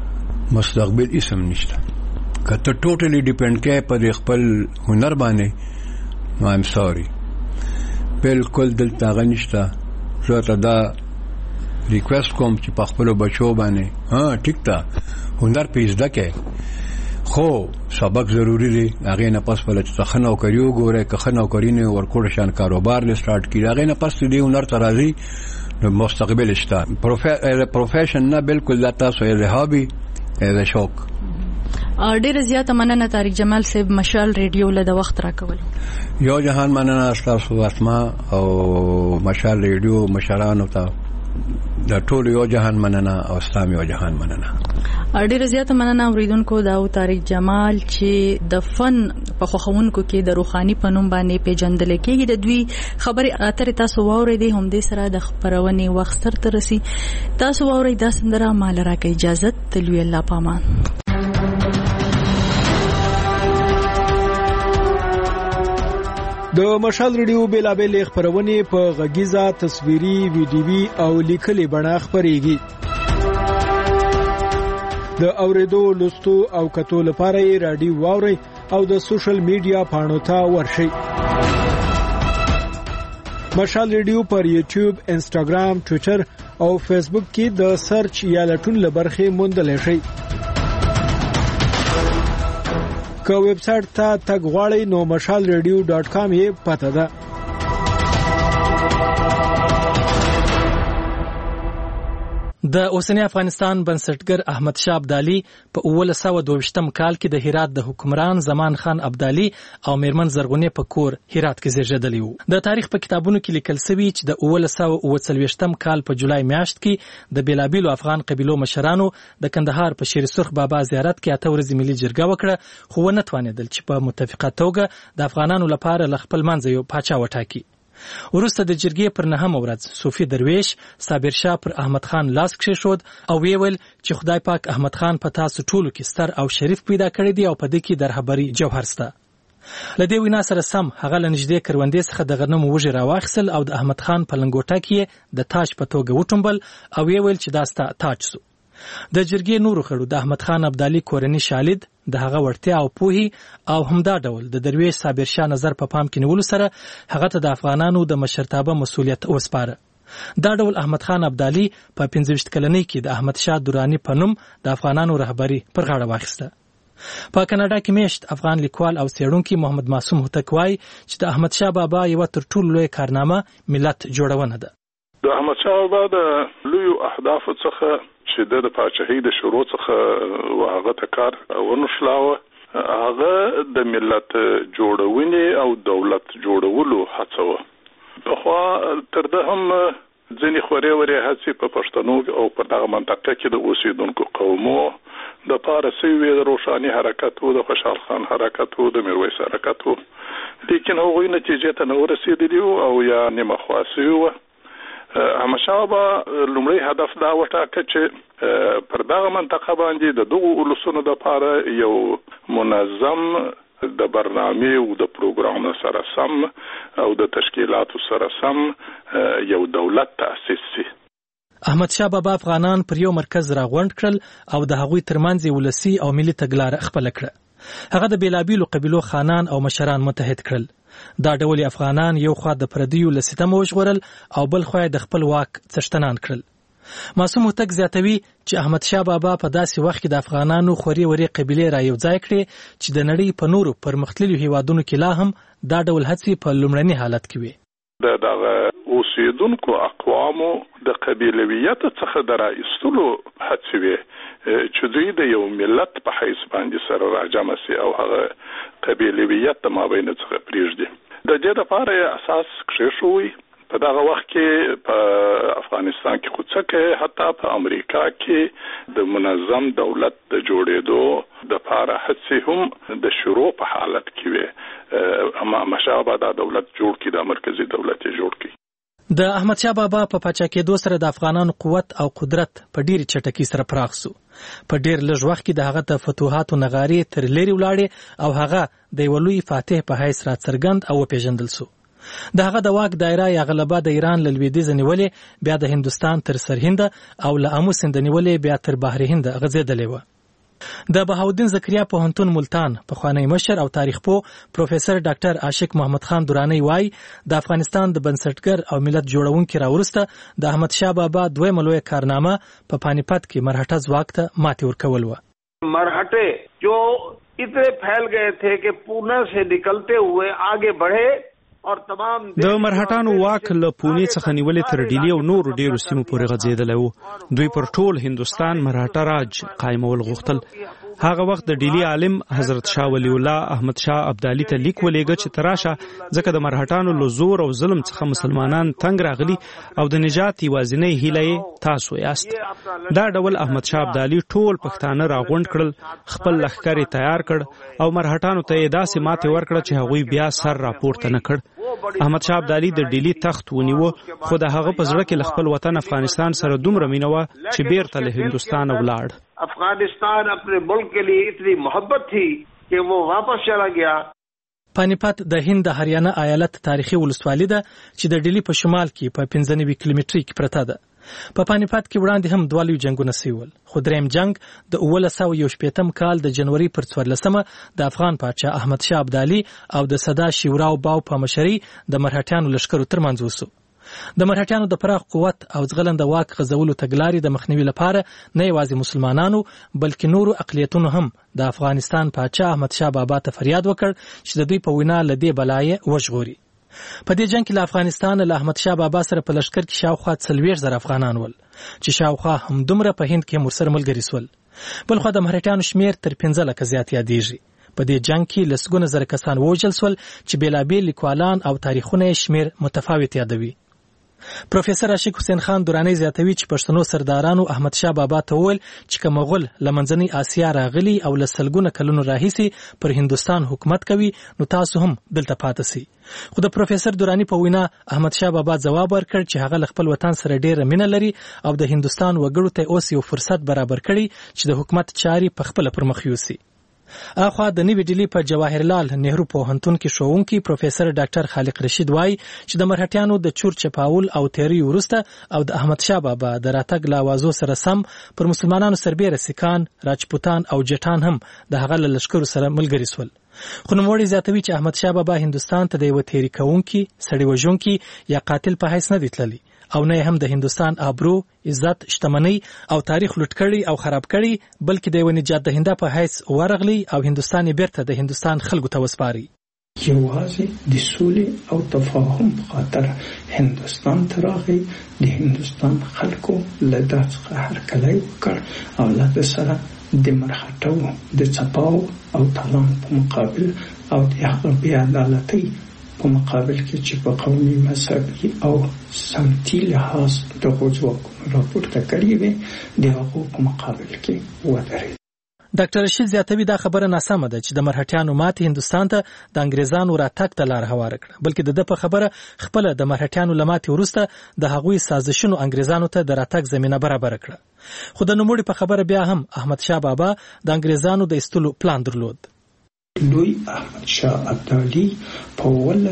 مستقبل اسم نشته. کته ټوټلی ډیپند کې په خپل هنر باندې نو ایم سوري بالکل دلته غنښته. زه ته دا ریکوست کوم چې په خپل بچو باندې ټیک تا هنر په زده کې خو سبق ضروری دی. هغه نه پس ول چې خنو کریو ګوره که خنو کرینه ورکوړ شان کاروبار ل سٹارټ کړي. هغه نه پس دی هنر ترازی مستقبل شته. پروفیشن نه بالکل لا تاسو یې هابي دا شوق. ډیره زیاته مننه طارق جمال صاحب مشال ریډیو له د وخت راکول. یو جهان مننه تاسو اسما او مشال ریډیو مشرانو ته دا ټول یو جهان مننه او اسلام یو جهان مننه. ډیره زیاته مننه اوریدونکو دا طارق جمال چې د فن په خوښونکو کې د روحاني په نوم باندې پیژندل کېږي. د دوی خبرې اترې تاسو واورئ هم دې سره د خبرونې وخت سره رسي. تاسو واورئ دا سندره مال راکې اجازه تلوي الله پامان. د مشال ریډیو بیلابل خبرونه په غږیزه تصویري ویډیوي او لیکلي بڼه خبريږي. د اوریدو لوستو او کتو لپاره یې رادیو واوري او د سوشل میډیا پاڼو ته ورشئ. مشال ریډیو پر یوټیوب، انسټاګرام، ټوئیټر او فیسبوک کې د سرچ یا لټون لبرخه موندل شي. که ویب سټ ته تګ غواړئ نو mashalradio.com یې پته ده. د اوسنی افغانستان بنسټګر احمد شاه ابدالي په 1922 کال کې د هرات د حکمران زمان خان ابدالي او میرمن زرغونې په کور هرات کې زیږیدلی وو. د تاریخ په کتابونو کې لیکل شوی چې د 1939 کال په جولای میاشت کې د بیلابیلو افغان قبیلو مشرانو د کندهار په شیر سرخ بابا زیارت کې 8 ورځې ملي جرګه وکړه، خو ونه توانېدل چې په متفقه توګه د افغانانو لپاره خپل منځ یو پاچا وټاکي. وروسته د جرګې پر 9 ورځ صوفي درویش صابر شاه پر احمد خان لاس کېښود او ویل چې خدای پاک احمد خان په تاسو ټولو کې ستر او شریف پیدا کړی دی او په دې کې د رهبری جوهر شته. لدې وینا سره سم هغه لنجدې کروندې څخه د غنمو وږي راواخیستل او د احمد خان په لنګوټه کې د تاج په توګه وټومبل او ویل چې دا ستا تاج سو. د جرګې نورو خړو د احمد خان ابدالي کورنۍ شالید د هغه ورتیا او پوهي او همدا ډول د درویش صابر شاه نظر په پام کې نیولو سره هغه ته د افغانانو د مشرتابه مسولیت وسپاره. دا ډول احمد خان ابدالي په 15 کلنۍ کې د احمد شاه درانی په نوم د افغانانو رهبری پر غاړه واخیسته. په کاناډا کې میشت افغان لیکوال او څېړونکي محمد معصوم هوتک وایي چې د احمد شاه بابا یو تر ټولو لوی کارنامه ملت جوړونه ده. د احمد شاه بابا د لوی اهداف څخه چې د پاچاهۍ د شروع څخه وهغه تکار ونشلاوه، هغه د ملت جوړونې او دولت جوړولو هڅه. خو تر ده هم ځینې خوري ورې هڅې په پښتنو او په دغه منطقه کې د اوسیدونکو قومو د پاره سوي د روشاني حرکت او د خوشحال خان حرکت او د میرویس حرکت وو، لیکن هغوی نتیجې ته نه ورسېدلي او یا نیمه خواصي وو. احمد شاه بابا لومړی هدف دا وټاکه چې پر دغه منطقه باندې د دغو ولسونو لپاره یو منظم د برنامې او د پروګرام سره سم او د تشکیلاتو سره سم یو دولت تأسیس شي. احمد شاه بابا افغانان پر یو مرکز راغونډ کړل او د هغوی ترمنځ ولسی او ملي تګلارې خپل کړه. هغه د بیلابیلو قبیلو خانان او مشران متحد کړل. دا ډول افغانان یو خوا د پردیو لسیتم وژغورل او بل خوا د خپل واک څښتنان کړل. معصوم هوتک زیاتوي چې احمد شاه بابا په داسې وخت کې د افغانانو خوري وري قبیلې را یو ځای کړې چې د نړۍ په نورو پرمختللو هیوادونو کې لا هم دا ډول هڅې په لومړني حالت کې وي. دغه اوسیدونکو اقوامو د قبیلویت څخه د راایستلو هڅې وي چې دوی د یو ملت په حیث باندې سره راجمع سي او هغه قبیلویت د مابین څخه پریږدي. د دې لپاره اساس کېښوي. په دغه وخت کې په افغانستان کې خصوصا حتی په امریکا کې د منظم دولت د جوړېدو د لپاره هڅې هم د شروع په حالت کې وي. اما مشابه دا دولت جوړ کړي، د مرکزی دولت جوړ کړي. د احمد شاه بابا په پاچا کېدو سره د افغانانو قوت او قدرت په ډېر چټکۍ سره پراخ شو. په ډېر لږ وخت کې د هغه د فتوحاتو نغارې تر لري ولاړې او هغه د یو لوی فاتح په حیث را څرګند او پیژندل شو. د هغه د واک دایره یا غلبه د ایران له لویدیځ نیولې بیا د هندستان تر سرهند او له امو سیند نیولې بیا تر بحر هند غځېدلې و. د بهاودین زکریا پوهنتون ملتان پخوانی مشر او تاریخ پوه پروفیسور ډاکټر عاشق محمد خان درانی وایي د افغانستان د بنسټګر او ملت جوړونکي راورسته د احمد شاه بابا دویمه لویه کارنامه په پانیپت کې مرهټه ځواک ته ماتې ورکول و. مرهټه جو اتنے پھیل گئے تھے کہ پونا سے نکلتے ہوئے آگے بڑھے د مرهټانو واک له پونې څخه نیولې تر ډیلی او نورو ډیرو سیمو پورې غځېدلی و. دوی پر ټول هندوستان مرهټه راج قایمول غوښتل. هغه وخت د ډیلی عالم حضرت شاه ولی الله احمد شاه ابدالي ته لیک ولېږه چې تراشه ځکه د مرهټانو له زور او ظلم څخه مسلمانان تنگ راغلي او د نجات یوازینۍ هیله تاسو یاست. دا ډول احمد شاه ابدالي ټول پښتانه راغونډ کړل، خپل لښکر تیار کړ او مرهټانو ته یې داسې ماتې ورکړه چې هغوی بیا سر راپورته نه کړ. احمد شاه ابدالي د ډیلی تخت ونیو، خو د هغه په زړه کې له خپل وطن افغانستان سره دومره مینه وه چې بیرته له هندوستان ولاړ. افغانستان اپنے ملک کے لیے اتنی محبت تھی کہ وہ واپس چلا گیا. پانیپت د هند د هریانه ایالت تاریخي ولسوالي ده چې د ډیلی په شمال کې په 95 کیلومتري کې پرته ده. په پانیپت کې وړاندې هم دوه لوی جنگونه سوي، خو دریم جنگ د 1918 کال د جنوري پر 14مه د افغان پاچا احمد شاه ابدالي او د سدا شیوراو باو په مشرۍ د مرهټیانو لښکرو ترمنځ وسو. د مرهټیانو د پراخ قوت او ځغلنده واک غځولو تګلارې د مخنیوي لپاره نه یوازې مسلمانانو بلکې نورو اقلیتونو هم د افغانستان پاچا احمد شاه بابا ته فریاد وکړ چې د دوی په وینا له دې بلایې وژغوري. په دې جنگ کې له افغانستان له احمد شاه بابا سره په لښکر کې شاوخوا 40,000 افغانان ول چې شاوخوا همدومره په هند کې مرسر ملګري سول. بلخوا د مرهټیانو شمیر تر 15 لکه زیات یادېږي. په دې جنگ کې لسګونه زره کسان ووژل سول چې بیلابیل لیکوالان او تاریخونه شمیر متفاوت یادوي. پروفیسور عاشق حسین خان درانی زیاتوي چې پښتنو سردارانو احمد شاه بابا ته وویل چې که مغول له منځنۍ آسیا راغلي او له سلګونه کلونو راهیسي پر هندوستان حکومت کوي نو تاسو هم دلته پاتې سئ. خو د پروفیسور درانی په وینا احمد شاه بابا ځواب ورکړ چې هغه له خپل وطن سره ډیره مینه لري او د هندوستان وګړو ته اوس یو فرصت برابر کړي چې د حکومت چاري په خپل پر مخ یوسي. اخوا د نوې ډیلی په جواهرلال نهرو پوهنتون کې ښوونکی پروفیسور ډاکټر خالق رشید وایي چې د مرهټیانو د چور چپاول او تیری وروسته او د احمد شاه بابا د راتګ له اوازو سره سم پر مسلمانانو سربېره سیکان، راجپوتان او جټان هم د هغه له لښکرو سره ملګري سول. خو نوموړی زیاتوي چې احمد شاه بابا هندوستان ته د یو تیری کوونکي، سړی وژونکي یا قاتل په حیث نه دی تللی او نه هم د هندوستان آبرو، عزت، شتمنۍ او تاریخ لوټ کړي او خراب کړي بلکې د یو نجات دهنده په حیث ورغلی او هندوستان بیرته د هندوستان خلکو ته وسپاري. یوازې د سولې او تفاهم په خاطر هندوستان ته راغی. د هندوستان خلکو له دا څخه هرکلی وکړ او له ده سره د مرهټو د څپاو او تالان په مقابل او د هغه بې عدالتۍ په مقابل کې چې په قومي، مذهبي او سمتي لحاظ دغو ځواکونو راپورته کړي وي د هغو په مقابل کې ودرېد. ډاکټر رشید زیاتوي دا خبره ناسمه ده چې د مرهټیانو ماتې هندوستان ته د انګریزانو راتګ ته لار هواره کړه، بلکې د ده په خبره خپله د مرهټیانو له ماتې وروسته د هغوی سازشونو انګریزانو ته د راتګ زمینه برابره کړه. خو د نوموړي په خبره بیا هم احمد شاه بابا د انګریزانو د ایستلو پلان درلود. لوی احمد شاه ابدالي په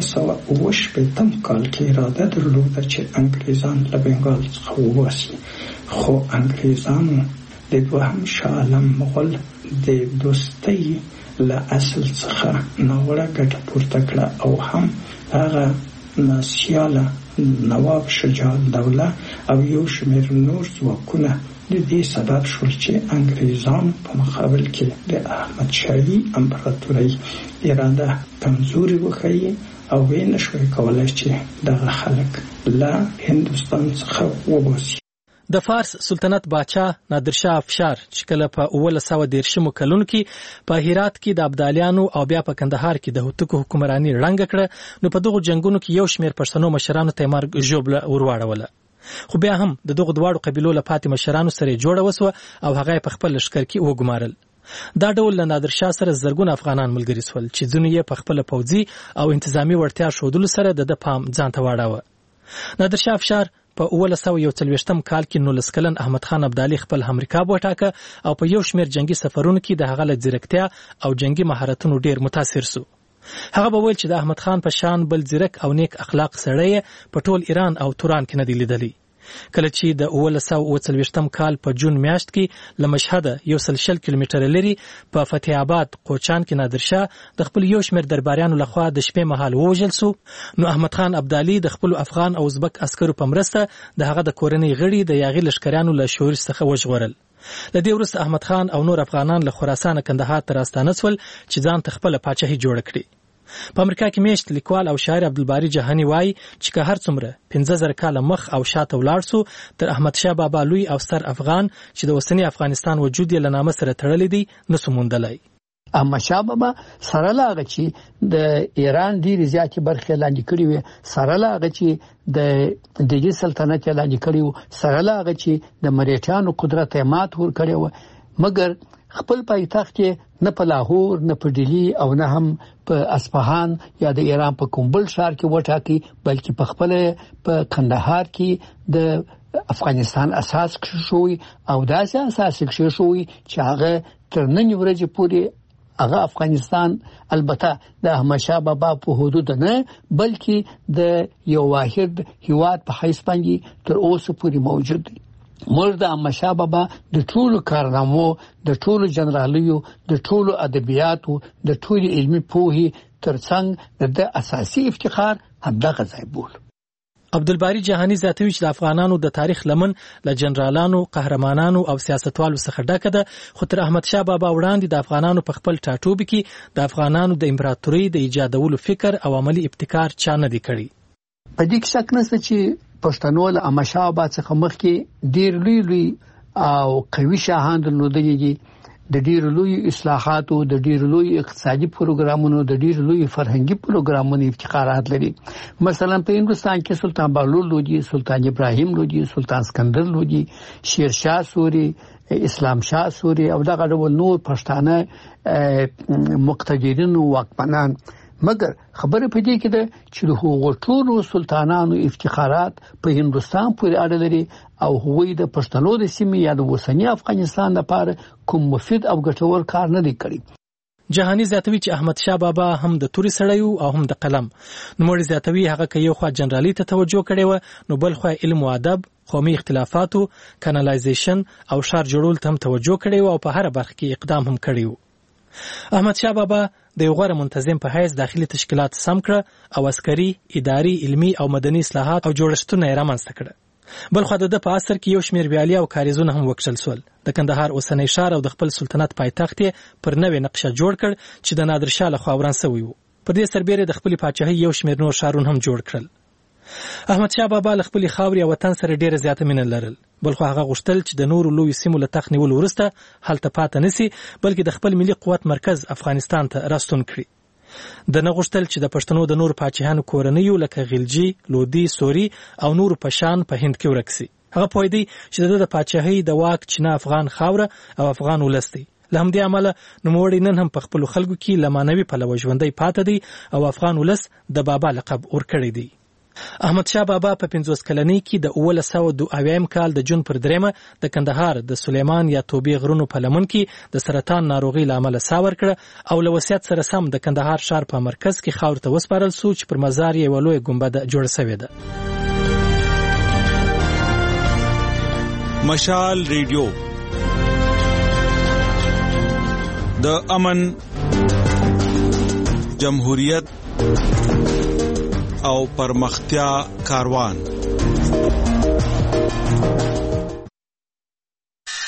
1918 کال کې اراده درلوده چې انګریزان له بنګال څخه وباسي، خو انګریزانو د دوهم شاه عالم مغول د دوستۍ له اصل څخه ناوړه ګټه پورته کړه او هم هغه ناسیاله نواب شجاع الدوله او یو شمېر نور ځواکونه د دې سبب شول چې انګریزان په مقابل کې د احمد شاهي امپراتورۍ اراده کمزوري وښیي او ویې نشوای کولی چې دغه خلک له هندوستان څخه وباسي. د فارس سلطنت باچا نادرشاه افشار چې کله په 1913 کلونو کې په هرات کې د ابدالیانو او بیا په کندهار کې د هوتکو حکمراني ړنګه کړه نو په دغو جنگونو کې یو شمېر پښتنو مشرانو ته مرګ ژوبله ورواړوله. خو بیا هم د دغو دواړو قبیلو له پاتې مشرانو سره جوړه وسوه او هغه په خپل لښکر کې وګمارل. دا ډول له نادرشاه سره زرګونه افغانان ملګري سول چې ځینې یې په خپل پوځي او انتظامی وړتیا ښودلو سره د پام ځان ته واړاوه. نادرشاه افشار په 1941 کال کې 19 کلن احمد خان ابدالي خپل همرکاب وټاکه او په یو شمېر جنگي سفرونو کې د هغه له ځیرکتیا او جنگي مهارتونو ډیر متاثر سو. هغه به ویل چې د احمد خان په شان بل ځیرک او نیک اخلاق سړی په ټول ایران او توران کې نه دی لیدلی. کله چې د 1940 کال په جون میاشت کې له مشهد 100 کیلومتره لري په فتح آباد قوچان کې نادر شاه د خپل یو شمېر درباریانو لخوا د شپې مهال ووژل شو. نو احمد خان ابدالي د خپل افغان او ازبک عسکرو په مرسته د هغه د کورنۍ غړي د یاغي لشکریانو له شورش څخه وژغورل. لدې وروسته احمد خان او نور افغانان له خراسان کندهار ته راستانه شول چې ځان ته خپله پاچاهي جوړه کړي. په امریکا کې میشت لیکوال او شاعر عبدالباری جهانی وایي چې که هر څومره 15000 کاله مخ او شاته ولاړ سو تر احمد شاه بابا لوی او ستر افغان چې د اوسنی افغانستان وجود یې له نامه سره تړلی دی نسو موندلی. احمد شاه بابا سره لاغه چې د ایران ډیرې زیاتې برخې لاندې کړې وې، سره لاغه چې د دهلي سلطنت لاندې کړی و، سره لاغه چې د مریټانو قدرت یې مات ور کړی و، مګر خپل پایتخت نه په لاهور نه په ډیلی او نه هم په اصفهان یا د ایران په کوم بل ښار کې وټاکي، بلکې په خپل په کندهار کې د افغانستان اساس کښوي او داسې اساس کښوي چې هغه تر نن ورځې پورې هغه افغانستان البته د احمد شاه بابا په حدود نه بلکې د یو واحد هیواد په حیث باندې تر اوسه پورې موجود دی. موږ د احمد شاه بابا د ټولو کارنامو، د ټولو جنرالیو، د ټولو ادبیاتو، د ټولو علمي پوهې ترڅنګ د اساسي افتخار همدغه ځای بول. عبدالباری جهانی زیاتوي چې د افغانانو د تاریخ لمن له جنرالانو، قهرمانانو او سیاستوالو څخه ډکه ده، خو تر احمد شاه بابا وړاندې د افغانانو په خپل ټاټوبي کې د افغانانو د امپراتورۍ د ایجادولو فکر او عملی ابتکار چا نه دی کړی. په دې کې شک نشته چې پښتنو له احمد شاه بابا څخه مخکې ډیر لوی او قوي شاهان درلودلي دي، د ډیر لوی اصلاحاتو، د ډیر لوی اقتصادي پروګرامونو، د ډیر لوی فرهنګي پروګرامونو افتخارات لري. مثلا په هندستان کې سلطان بهلول لودي، سلطان ابراهیم لودي، سلطان اسکندر لودي، شیرشاه سوري، اسلام شاه سوري او دغه ډول نور پښتانه مقتدرین او واکمنان. مګر خبره پدې کې ده چې د هغو ټولو سلطانانو افتخارات په هندستان پورې اړه لري او هغوی د پښتنو د سیمې یا د اوسنی افغانستان لپاره کوم مفید او ګټور کار نه دی کړی. جهانی زیاتوي چې احمد شاه بابا هم د توري سړی او هم د قلم. نوموړي زیاتوي هغه که یو خوا جنرالي ته توجه کړې و نو بل خوا علم او ادب، قومي اختلافاتو، کانالایزیشن او ښار جوړول ته هم توجه کړې و او په هر برخه کې اقدام هم کړی و. احمد شاه بابا د یو غوره منتظم په حیث داخلي تشکیلات سم کړه او عسکري، اداري، علمي او مدني اصلاحات او جوړښتونه یې رامنځته کړه. بل خو د په عصر کې یو شمېر ویالې او کاریزونه هم وکشل شول. د کندهار اوسنی ښار او د خپل سلطنت پایتخت پر نوې نقشه جوړ کړ چې د نادر شاه لخوا وران شوی و. په دې سربېره د خپل پاچاهۍ یو شمېر نور ښارونه هم جوړ کړل. احمد شاه بابا له خپل خاورې او وطن سره ډیره زیاته مینه لرل، بل خو هغه غوښتل چې د نورو لوی سیمو له تخت نیولو وروسته هلته پاتې نسی، بلکې د خپل ملي قوت مرکز افغانستان ته راستون کړي. د نه غوښتل چې د پښتنو د نورو پاچاهانو کورنیو لکه غلجي، لودي، سوري او نورو پشان په هند کې ورک سي. هغه پوه دی چې د پاچاهۍ د واک چینه افغان خاوره او افغان ولس دی. له همدې امله نوموړی نن هم په خپلو خلکو کې له معنوي پلوه ژوندی پاتې دی او افغان ولس د بابا لقب ورکړی دی. احمد شاه بابا په 50 کلنۍ کې د 1902 کال د جون پر 3 د کندهار د سلیمان یا توبې غرونو په لمن کې د سرطان ناروغي له امله ساه ورکړه او له وصیت سره سم د کندهار ښار په مرکز کې خاور ته وسپارل شو چې پر مزار یې یوه لویه ګنبده جوړه شوې ده. مشال ریډیو د امن، جمهوریت او پرمختیا کاروان.